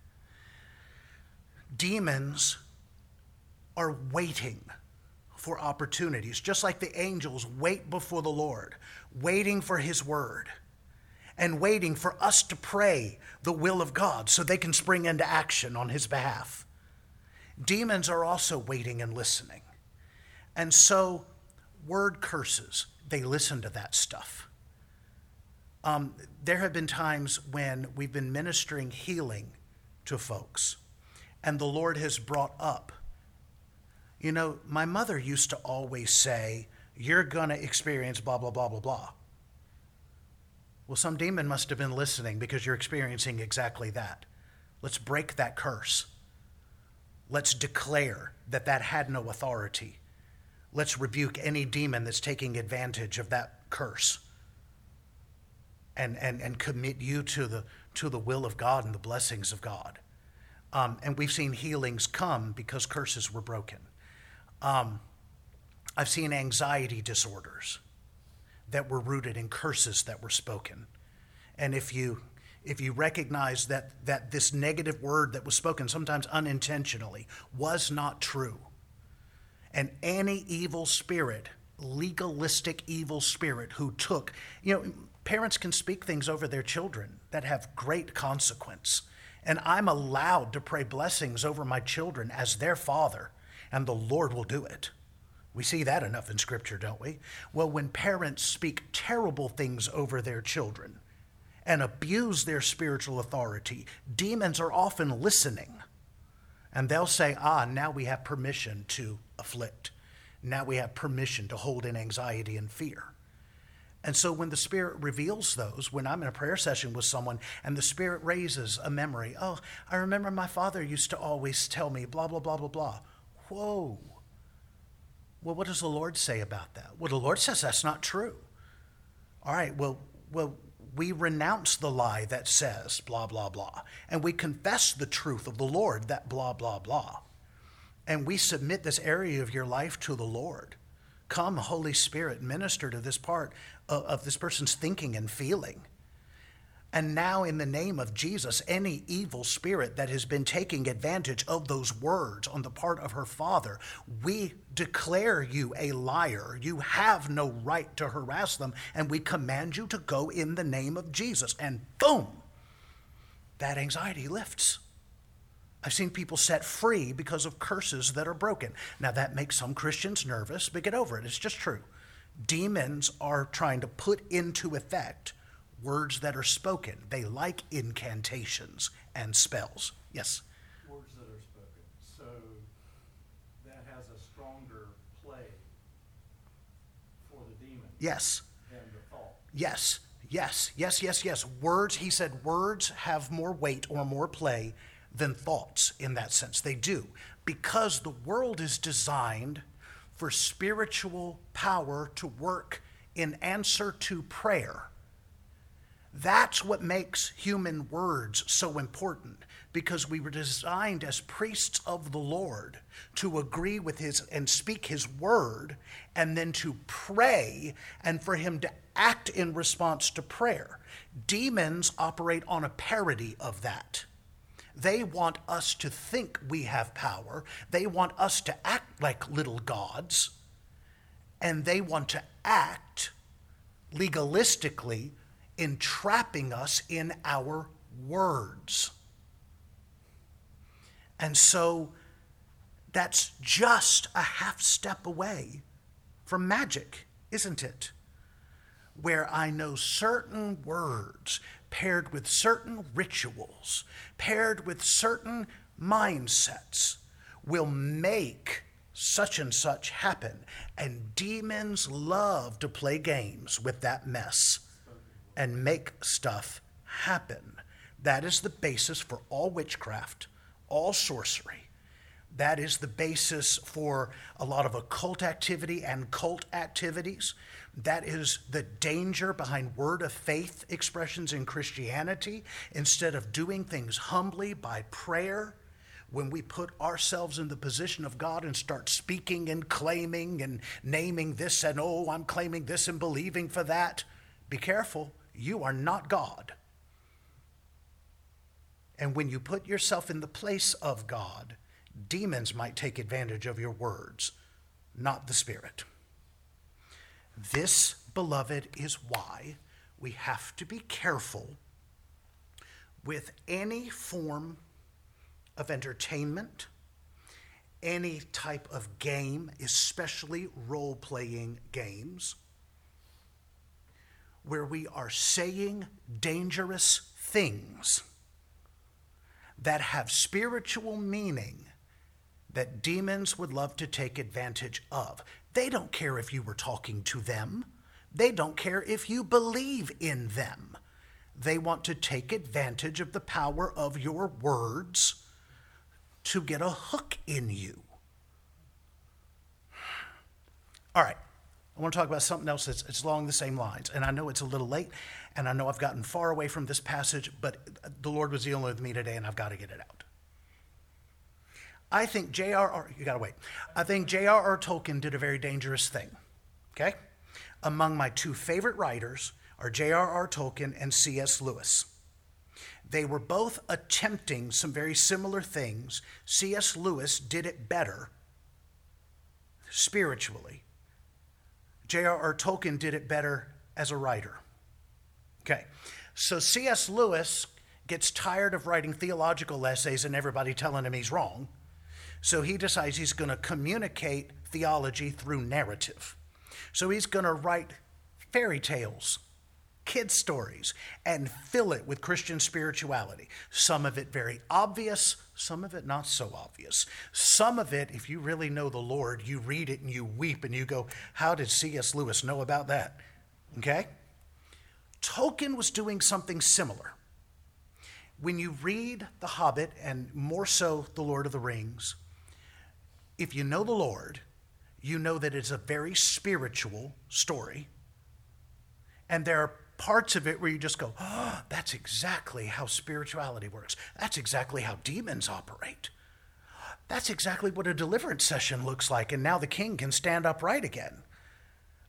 Demons are waiting for opportunities, just like the angels wait before the Lord, waiting for his word. And waiting for us to pray the will of God so they can spring into action on his behalf. Demons are also waiting and listening. And so, word curses, they listen to that stuff. Um, there have been times when we've been ministering healing to folks, and the Lord has brought up, you know, my mother used to always say, you're going to experience blah, blah, blah, blah, blah. Well, some demon must have been listening because you're experiencing exactly that. Let's break that curse. Let's declare that that had no authority. Let's rebuke any demon that's taking advantage of that curse and, and, and commit you to the, to the will of God and the blessings of God. Um, and we've seen healings come because curses were broken. Um, I've seen anxiety disorders that were rooted in curses that were spoken. And if you if you recognize that that this negative word that was spoken, sometimes unintentionally, was not true, and any evil spirit, legalistic evil spirit who took, you know, parents can speak things over their children that have great consequence. And I'm allowed to pray blessings over my children as their father, and the Lord will do it. We see that enough in Scripture, don't we? Well, when parents speak terrible things over their children and abuse their spiritual authority, demons are often listening. And they'll say, ah, now we have permission to afflict. Now we have permission to hold in anxiety and fear. And so when the Spirit reveals those, when I'm in a prayer session with someone and the Spirit raises a memory, oh, I remember my father used to always tell me blah, blah, blah, blah, blah. Whoa. Well, what does the Lord say about that? Well, the Lord says that's not true. All right, well, well, we renounce the lie that says blah, blah, blah. And we confess the truth of the Lord, that blah, blah, blah. And we submit this area of your life to the Lord. Come, Holy Spirit, minister to this part of, of this person's thinking and feeling. And now, in the name of Jesus, any evil spirit that has been taking advantage of those words on the part of her father, we declare you a liar. You have no right to harass them, and we command you to go in the name of Jesus. And boom, that anxiety lifts. I've seen people set free because of curses that are broken. Now, that makes some Christians nervous, but get over it. It's just true. Demons are trying to put into effect words that are spoken. They like incantations and spells. Yes? Words that are spoken. So that has a stronger play for the demon Yes. than the thought. Yes. Yes. Yes, yes, yes. Words, he said, words have more weight or more play than thoughts in that sense. They do. Because the world is designed for spiritual power to work in answer to prayer. That's what makes human words so important, because we were designed as priests of the Lord to agree with his and speak his word, and then to pray and for him to act in response to prayer. Demons operate on a parody of that. They want us to think we have power. They want us to act like little gods. And they want to act legalistically, entrapping us in our words. And so that's just a half step away from magic, isn't it? Where I know certain words paired with certain rituals, paired with certain mindsets, will make such and such happen. And demons love to play games with that mess and make stuff happen. That is the basis for all witchcraft, all sorcery. That is the basis for a lot of occult activity and cult activities. That is the danger behind word of faith expressions in Christianity. Instead of doing things humbly by prayer, when we put ourselves in the position of God and start speaking and claiming and naming this and, oh, I'm claiming this and believing for that, be careful. You are not God. And when you put yourself in the place of God, demons might take advantage of your words, not the Spirit. This, beloved, is why we have to be careful with any form of entertainment, any type of game, especially role-playing games, where we are saying dangerous things that have spiritual meaning that demons would love to take advantage of. They don't care if you were talking to them. They don't care if you believe in them. They want to take advantage of the power of your words to get a hook in you. All right. I want to talk about something else that's it's along the same lines. And I know it's a little late, and I know I've gotten far away from this passage, but the Lord was dealing with me today, and I've got to get it out. I think J R R, you got to wait. I think J R R Tolkien did a very dangerous thing, okay? Among my two favorite writers are J R R Tolkien and C S Lewis. They were both attempting some very similar things. C S Lewis did it better spiritually. J R R Tolkien did it better as a writer. Okay, so C S Lewis gets tired of writing theological essays and everybody telling him he's wrong. So he decides he's going to communicate theology through narrative. So he's going to write fairy tales, kid stories, and fill it with Christian spirituality. Some of it very obvious, some of it not so obvious. Some of it, if you really know the Lord, you read it and you weep and you go, how did C S Lewis know about that? Okay? Tolkien was doing something similar. When you read The Hobbit, and more so The Lord of the Rings, if you know the Lord, you know that it's a very spiritual story. And there are parts of it where you just go, oh, that's exactly how spirituality works. That's exactly how demons operate. That's exactly what a deliverance session looks like, and now the king can stand upright again.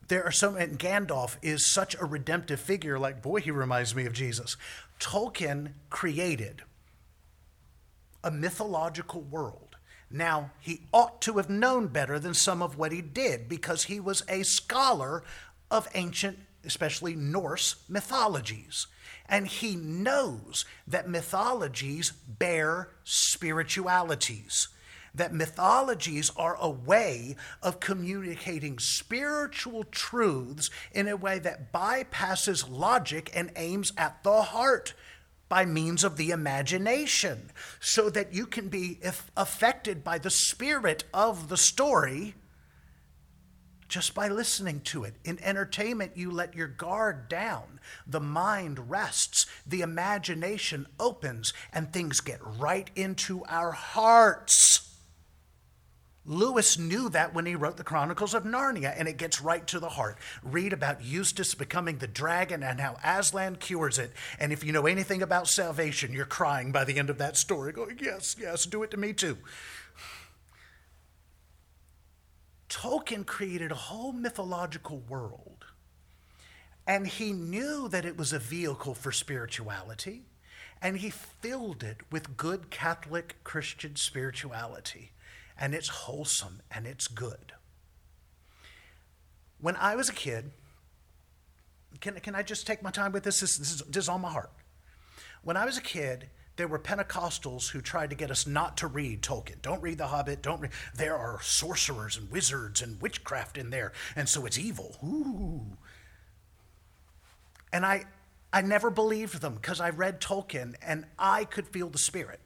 There are so many, Gandalf is such a redemptive figure, like, boy, he reminds me of Jesus. Tolkien created a mythological world. Now, he ought to have known better than some of what he did because he was a scholar of ancient, especially Norse, mythologies. And he knows that mythologies bear spiritualities, that mythologies are a way of communicating spiritual truths in a way that bypasses logic and aims at the heart by means of the imagination, so that you can be affected by the spirit of the story just by listening to it. In entertainment, you let your guard down. The mind rests, the imagination opens, and things get right into our hearts. Lewis knew that when he wrote the Chronicles of Narnia, and it gets right to the heart. Read about Eustace becoming the dragon and how Aslan cures it. And if you know anything about salvation, you're crying by the end of that story, going, yes, yes, do it to me too. Tolkien created a whole mythological world, and he knew that it was a vehicle for spirituality, and he filled it with good Catholic Christian spirituality. And it's wholesome, and it's good. When I was a kid, can, can I just take my time with this? This, this, is, this is on my heart. When I was a kid, there were Pentecostals who tried to get us not to read Tolkien. Don't read The Hobbit. Don't read. There are sorcerers and wizards and witchcraft in there, and so it's evil. Ooh. And I, I never believed them because I read Tolkien, and I could feel the spirit.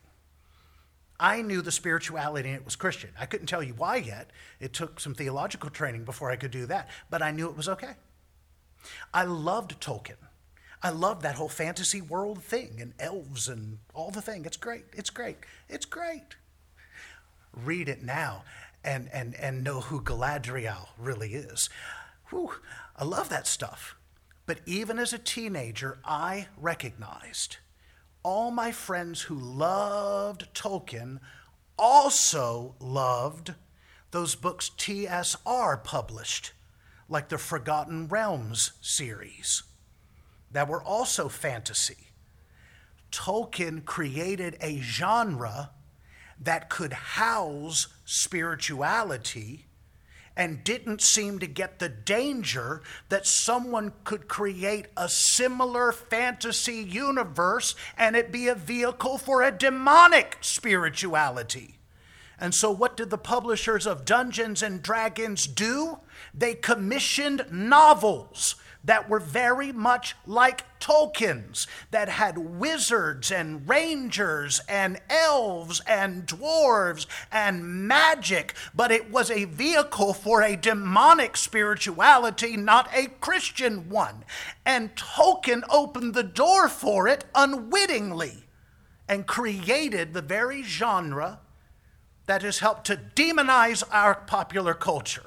I knew the spirituality and it was Christian. I couldn't tell you why yet. It took some theological training before I could do that, but I knew it was okay. I loved Tolkien. I loved that whole fantasy world thing and elves and all the thing. It's great. It's great. It's great. Read it now and, and, and know who Galadriel really is. Whew, I love that stuff. But even as a teenager, I recognized all my friends who loved Tolkien also loved those books T S R published, like the Forgotten Realms series, that were also fantasy. Tolkien created a genre that could house spirituality and didn't seem to get the danger that someone could create a similar fantasy universe and it be a vehicle for a demonic spirituality. And so what did the publishers of Dungeons and Dragons do? They commissioned novels that were very much like Tolkien's, that had wizards and rangers and elves and dwarves and magic, but it was a vehicle for a demonic spirituality, not a Christian one. And Tolkien opened the door for it unwittingly and created the very genre that has helped to demonize our popular culture.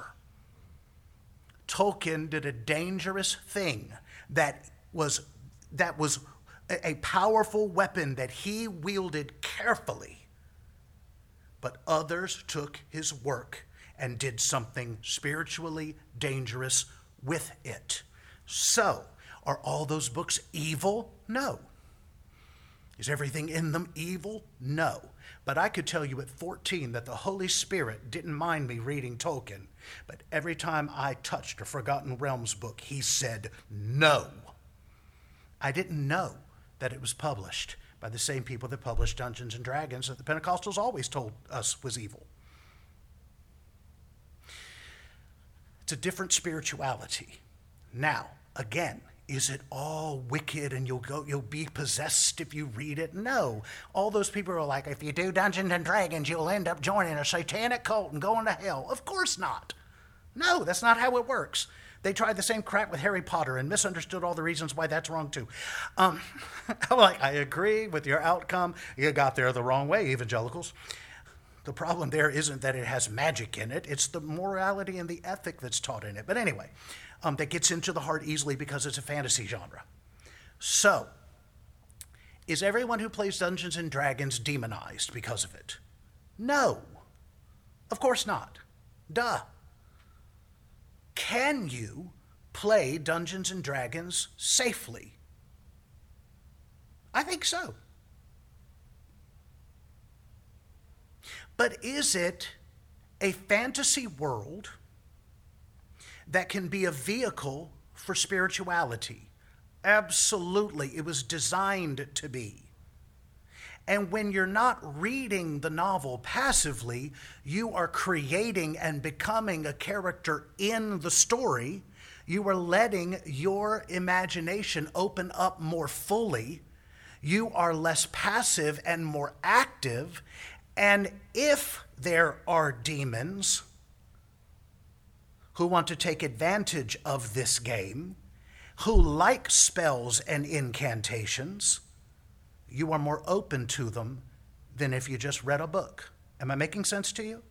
Tolkien did a dangerous thing that was, that was a powerful weapon that he wielded carefully, but others took his work and did something spiritually dangerous with it. So, are all those books evil? No. Is everything in them evil? No. But I could tell you at fourteen that the Holy Spirit didn't mind me reading Tolkien. But every time I touched a Forgotten Realms book, he said no. I didn't know that it was published by the same people that published Dungeons and Dragons that the Pentecostals always told us was evil. It's a different spirituality. Now, again, is it all wicked and you'll go, you'll be possessed if you read it? No. All those people are like, if you do Dungeons and Dragons, you'll end up joining a satanic cult and going to hell. Of course not. No, that's not how it works. They tried the same crap with Harry Potter and misunderstood all the reasons why that's wrong too. Um, I'm like, I agree with your outcome. You got there the wrong way, evangelicals. The problem there isn't that it has magic in it. It's the morality and the ethic that's taught in it. But anyway, um, that gets into the heart easily because it's a fantasy genre. So, is everyone who plays Dungeons and Dragons demonized because of it? No. Of course not. Duh. Can you play Dungeons and Dragons safely? I think so. But is it a fantasy world that can be a vehicle for spirituality? Absolutely. It was designed to be. And when you're not reading the novel passively, you are creating and becoming a character in the story. You are letting your imagination open up more fully. You are less passive and more active. And if there are demons who want to take advantage of this game, who like spells and incantations, you are more open to them than if you just read a book. Am I making sense to you?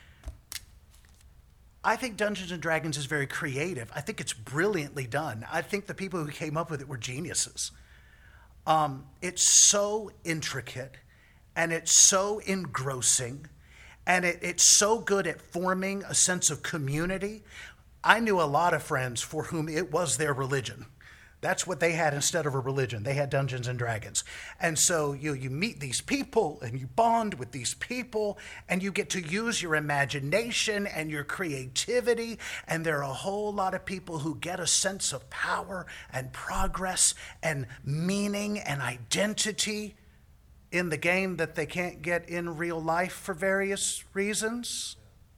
I think Dungeons and Dragons is very creative. I think it's brilliantly done. I think the people who came up with it were geniuses. Um, it's so intricate, and it's so engrossing, and it, it's so good at forming a sense of community. I knew a lot of friends for whom it was their religion. That's what they had instead of a religion. They had Dungeons and Dragons. And so you, you meet these people and you bond with these people and you get to use your imagination and your creativity. And there are a whole lot of people who get a sense of power and progress and meaning and identity in the game that they can't get in real life for various reasons.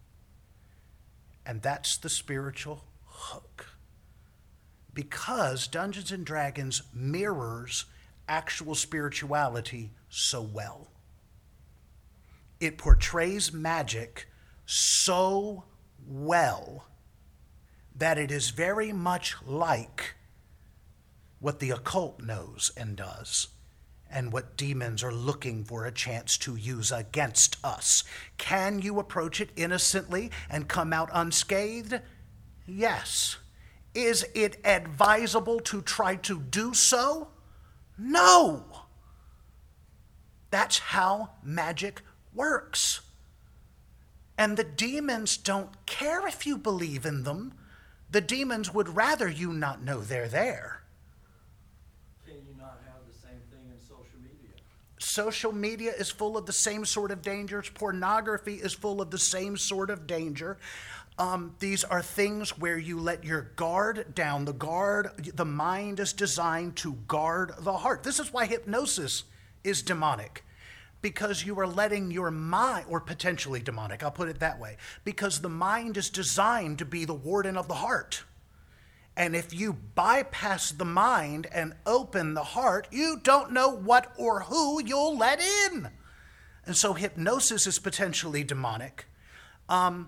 And that's the spiritual hook. Because Dungeons and Dragons mirrors actual spirituality so well. It portrays magic so well that it is very much like what the occult knows and does, and what demons are looking for a chance to use against us. Can you approach it innocently and come out unscathed? Yes. Is it advisable to try to do so? No. That's how magic works. And the demons don't care if you believe in them. The demons would rather you not know they're there. Can you not have the same thing in social media? Social media is full of the same sort of dangers. Pornography is full of the same sort of danger. Um, these are things where you let your guard down. The guard, the mind is designed to guard the heart. This is why hypnosis is demonic, because you are letting your mind, or potentially demonic, I'll put it that way, because the mind is designed to be the warden of the heart. And if you bypass the mind and open the heart, you don't know what or who you'll let in. And so hypnosis is potentially demonic. Um,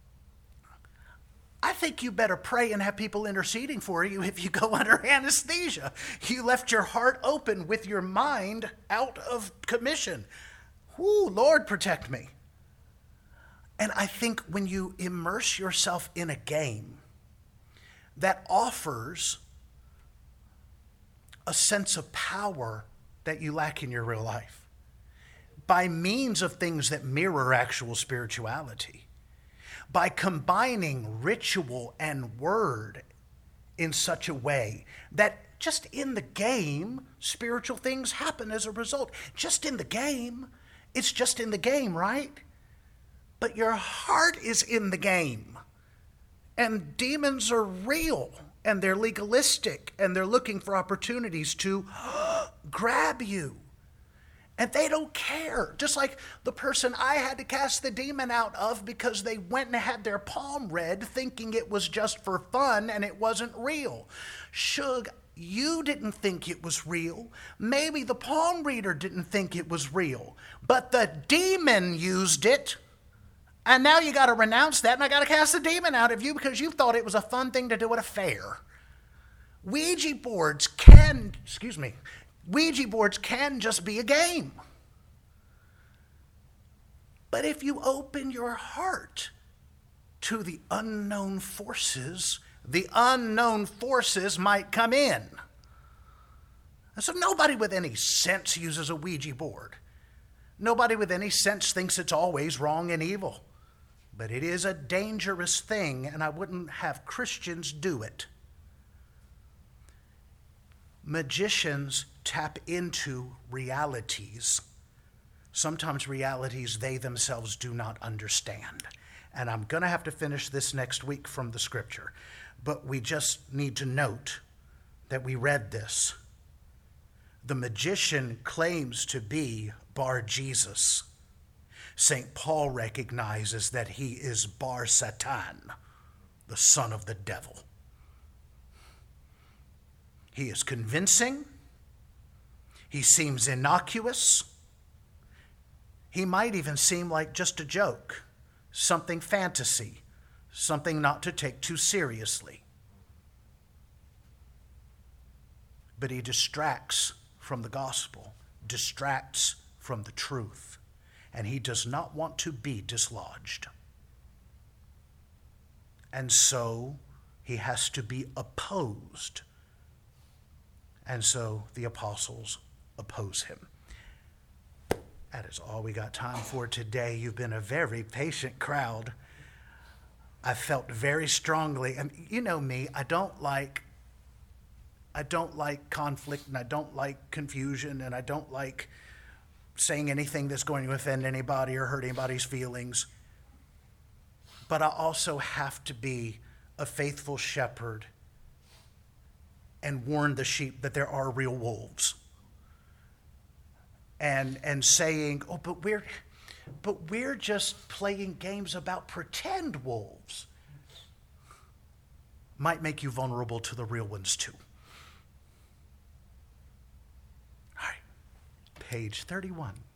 I think you better pray and have people interceding for you if you go under anesthesia. You left your heart open with your mind out of commission. Whoo, Lord, protect me. And I think when you immerse yourself in a game that offers a sense of power that you lack in your real life, by means of things that mirror actual spirituality, by combining ritual and word in such a way that just in the game, spiritual things happen as a result. Just in the game. It's just in the game, right? But your heart is in the game. And demons are real, and they're legalistic, and they're looking for opportunities to grab you. And they don't care. Just like the person I had to cast the demon out of because they went and had their palm read thinking it was just for fun and it wasn't real. Shug, you didn't think it was real. Maybe the palm reader didn't think it was real. But the demon used it. And now you got to renounce that, and I got to cast the demon out of you because you thought it was a fun thing to do at a fair. Ouija boards can, excuse me, Ouija boards can just be a game. But if you open your heart to the unknown forces, the unknown forces might come in. And so nobody with any sense uses a Ouija board. Nobody with any sense thinks it's always wrong and evil. But it is a dangerous thing, and I wouldn't have Christians do it. Magicians tap into realities, sometimes realities they themselves do not understand. And I'm going to have to finish this next week from the scripture, but we just need to note that we read this. The magician claims to be Bar Jesus. Saint Paul recognizes that he is Bar Satan, the son of the devil. He is convincing. He seems innocuous. He might even seem like just a joke, something fantasy, something not to take too seriously. But he distracts from the gospel, distracts from the truth, and he does not want to be dislodged. And so he has to be opposed. And so the apostles oppose him. That is all we got time for today. You've been a very patient crowd. I felt very strongly, and you know me, I don't like I don't like conflict, and I don't like confusion, and I don't like saying anything that's going to offend anybody or hurt anybody's feelings. But I also have to be a faithful shepherd and warn the sheep that there are real wolves. And and saying, oh, but we're but we're just playing games about pretend wolves, might make you vulnerable to the real ones too. All right, page thirty-one.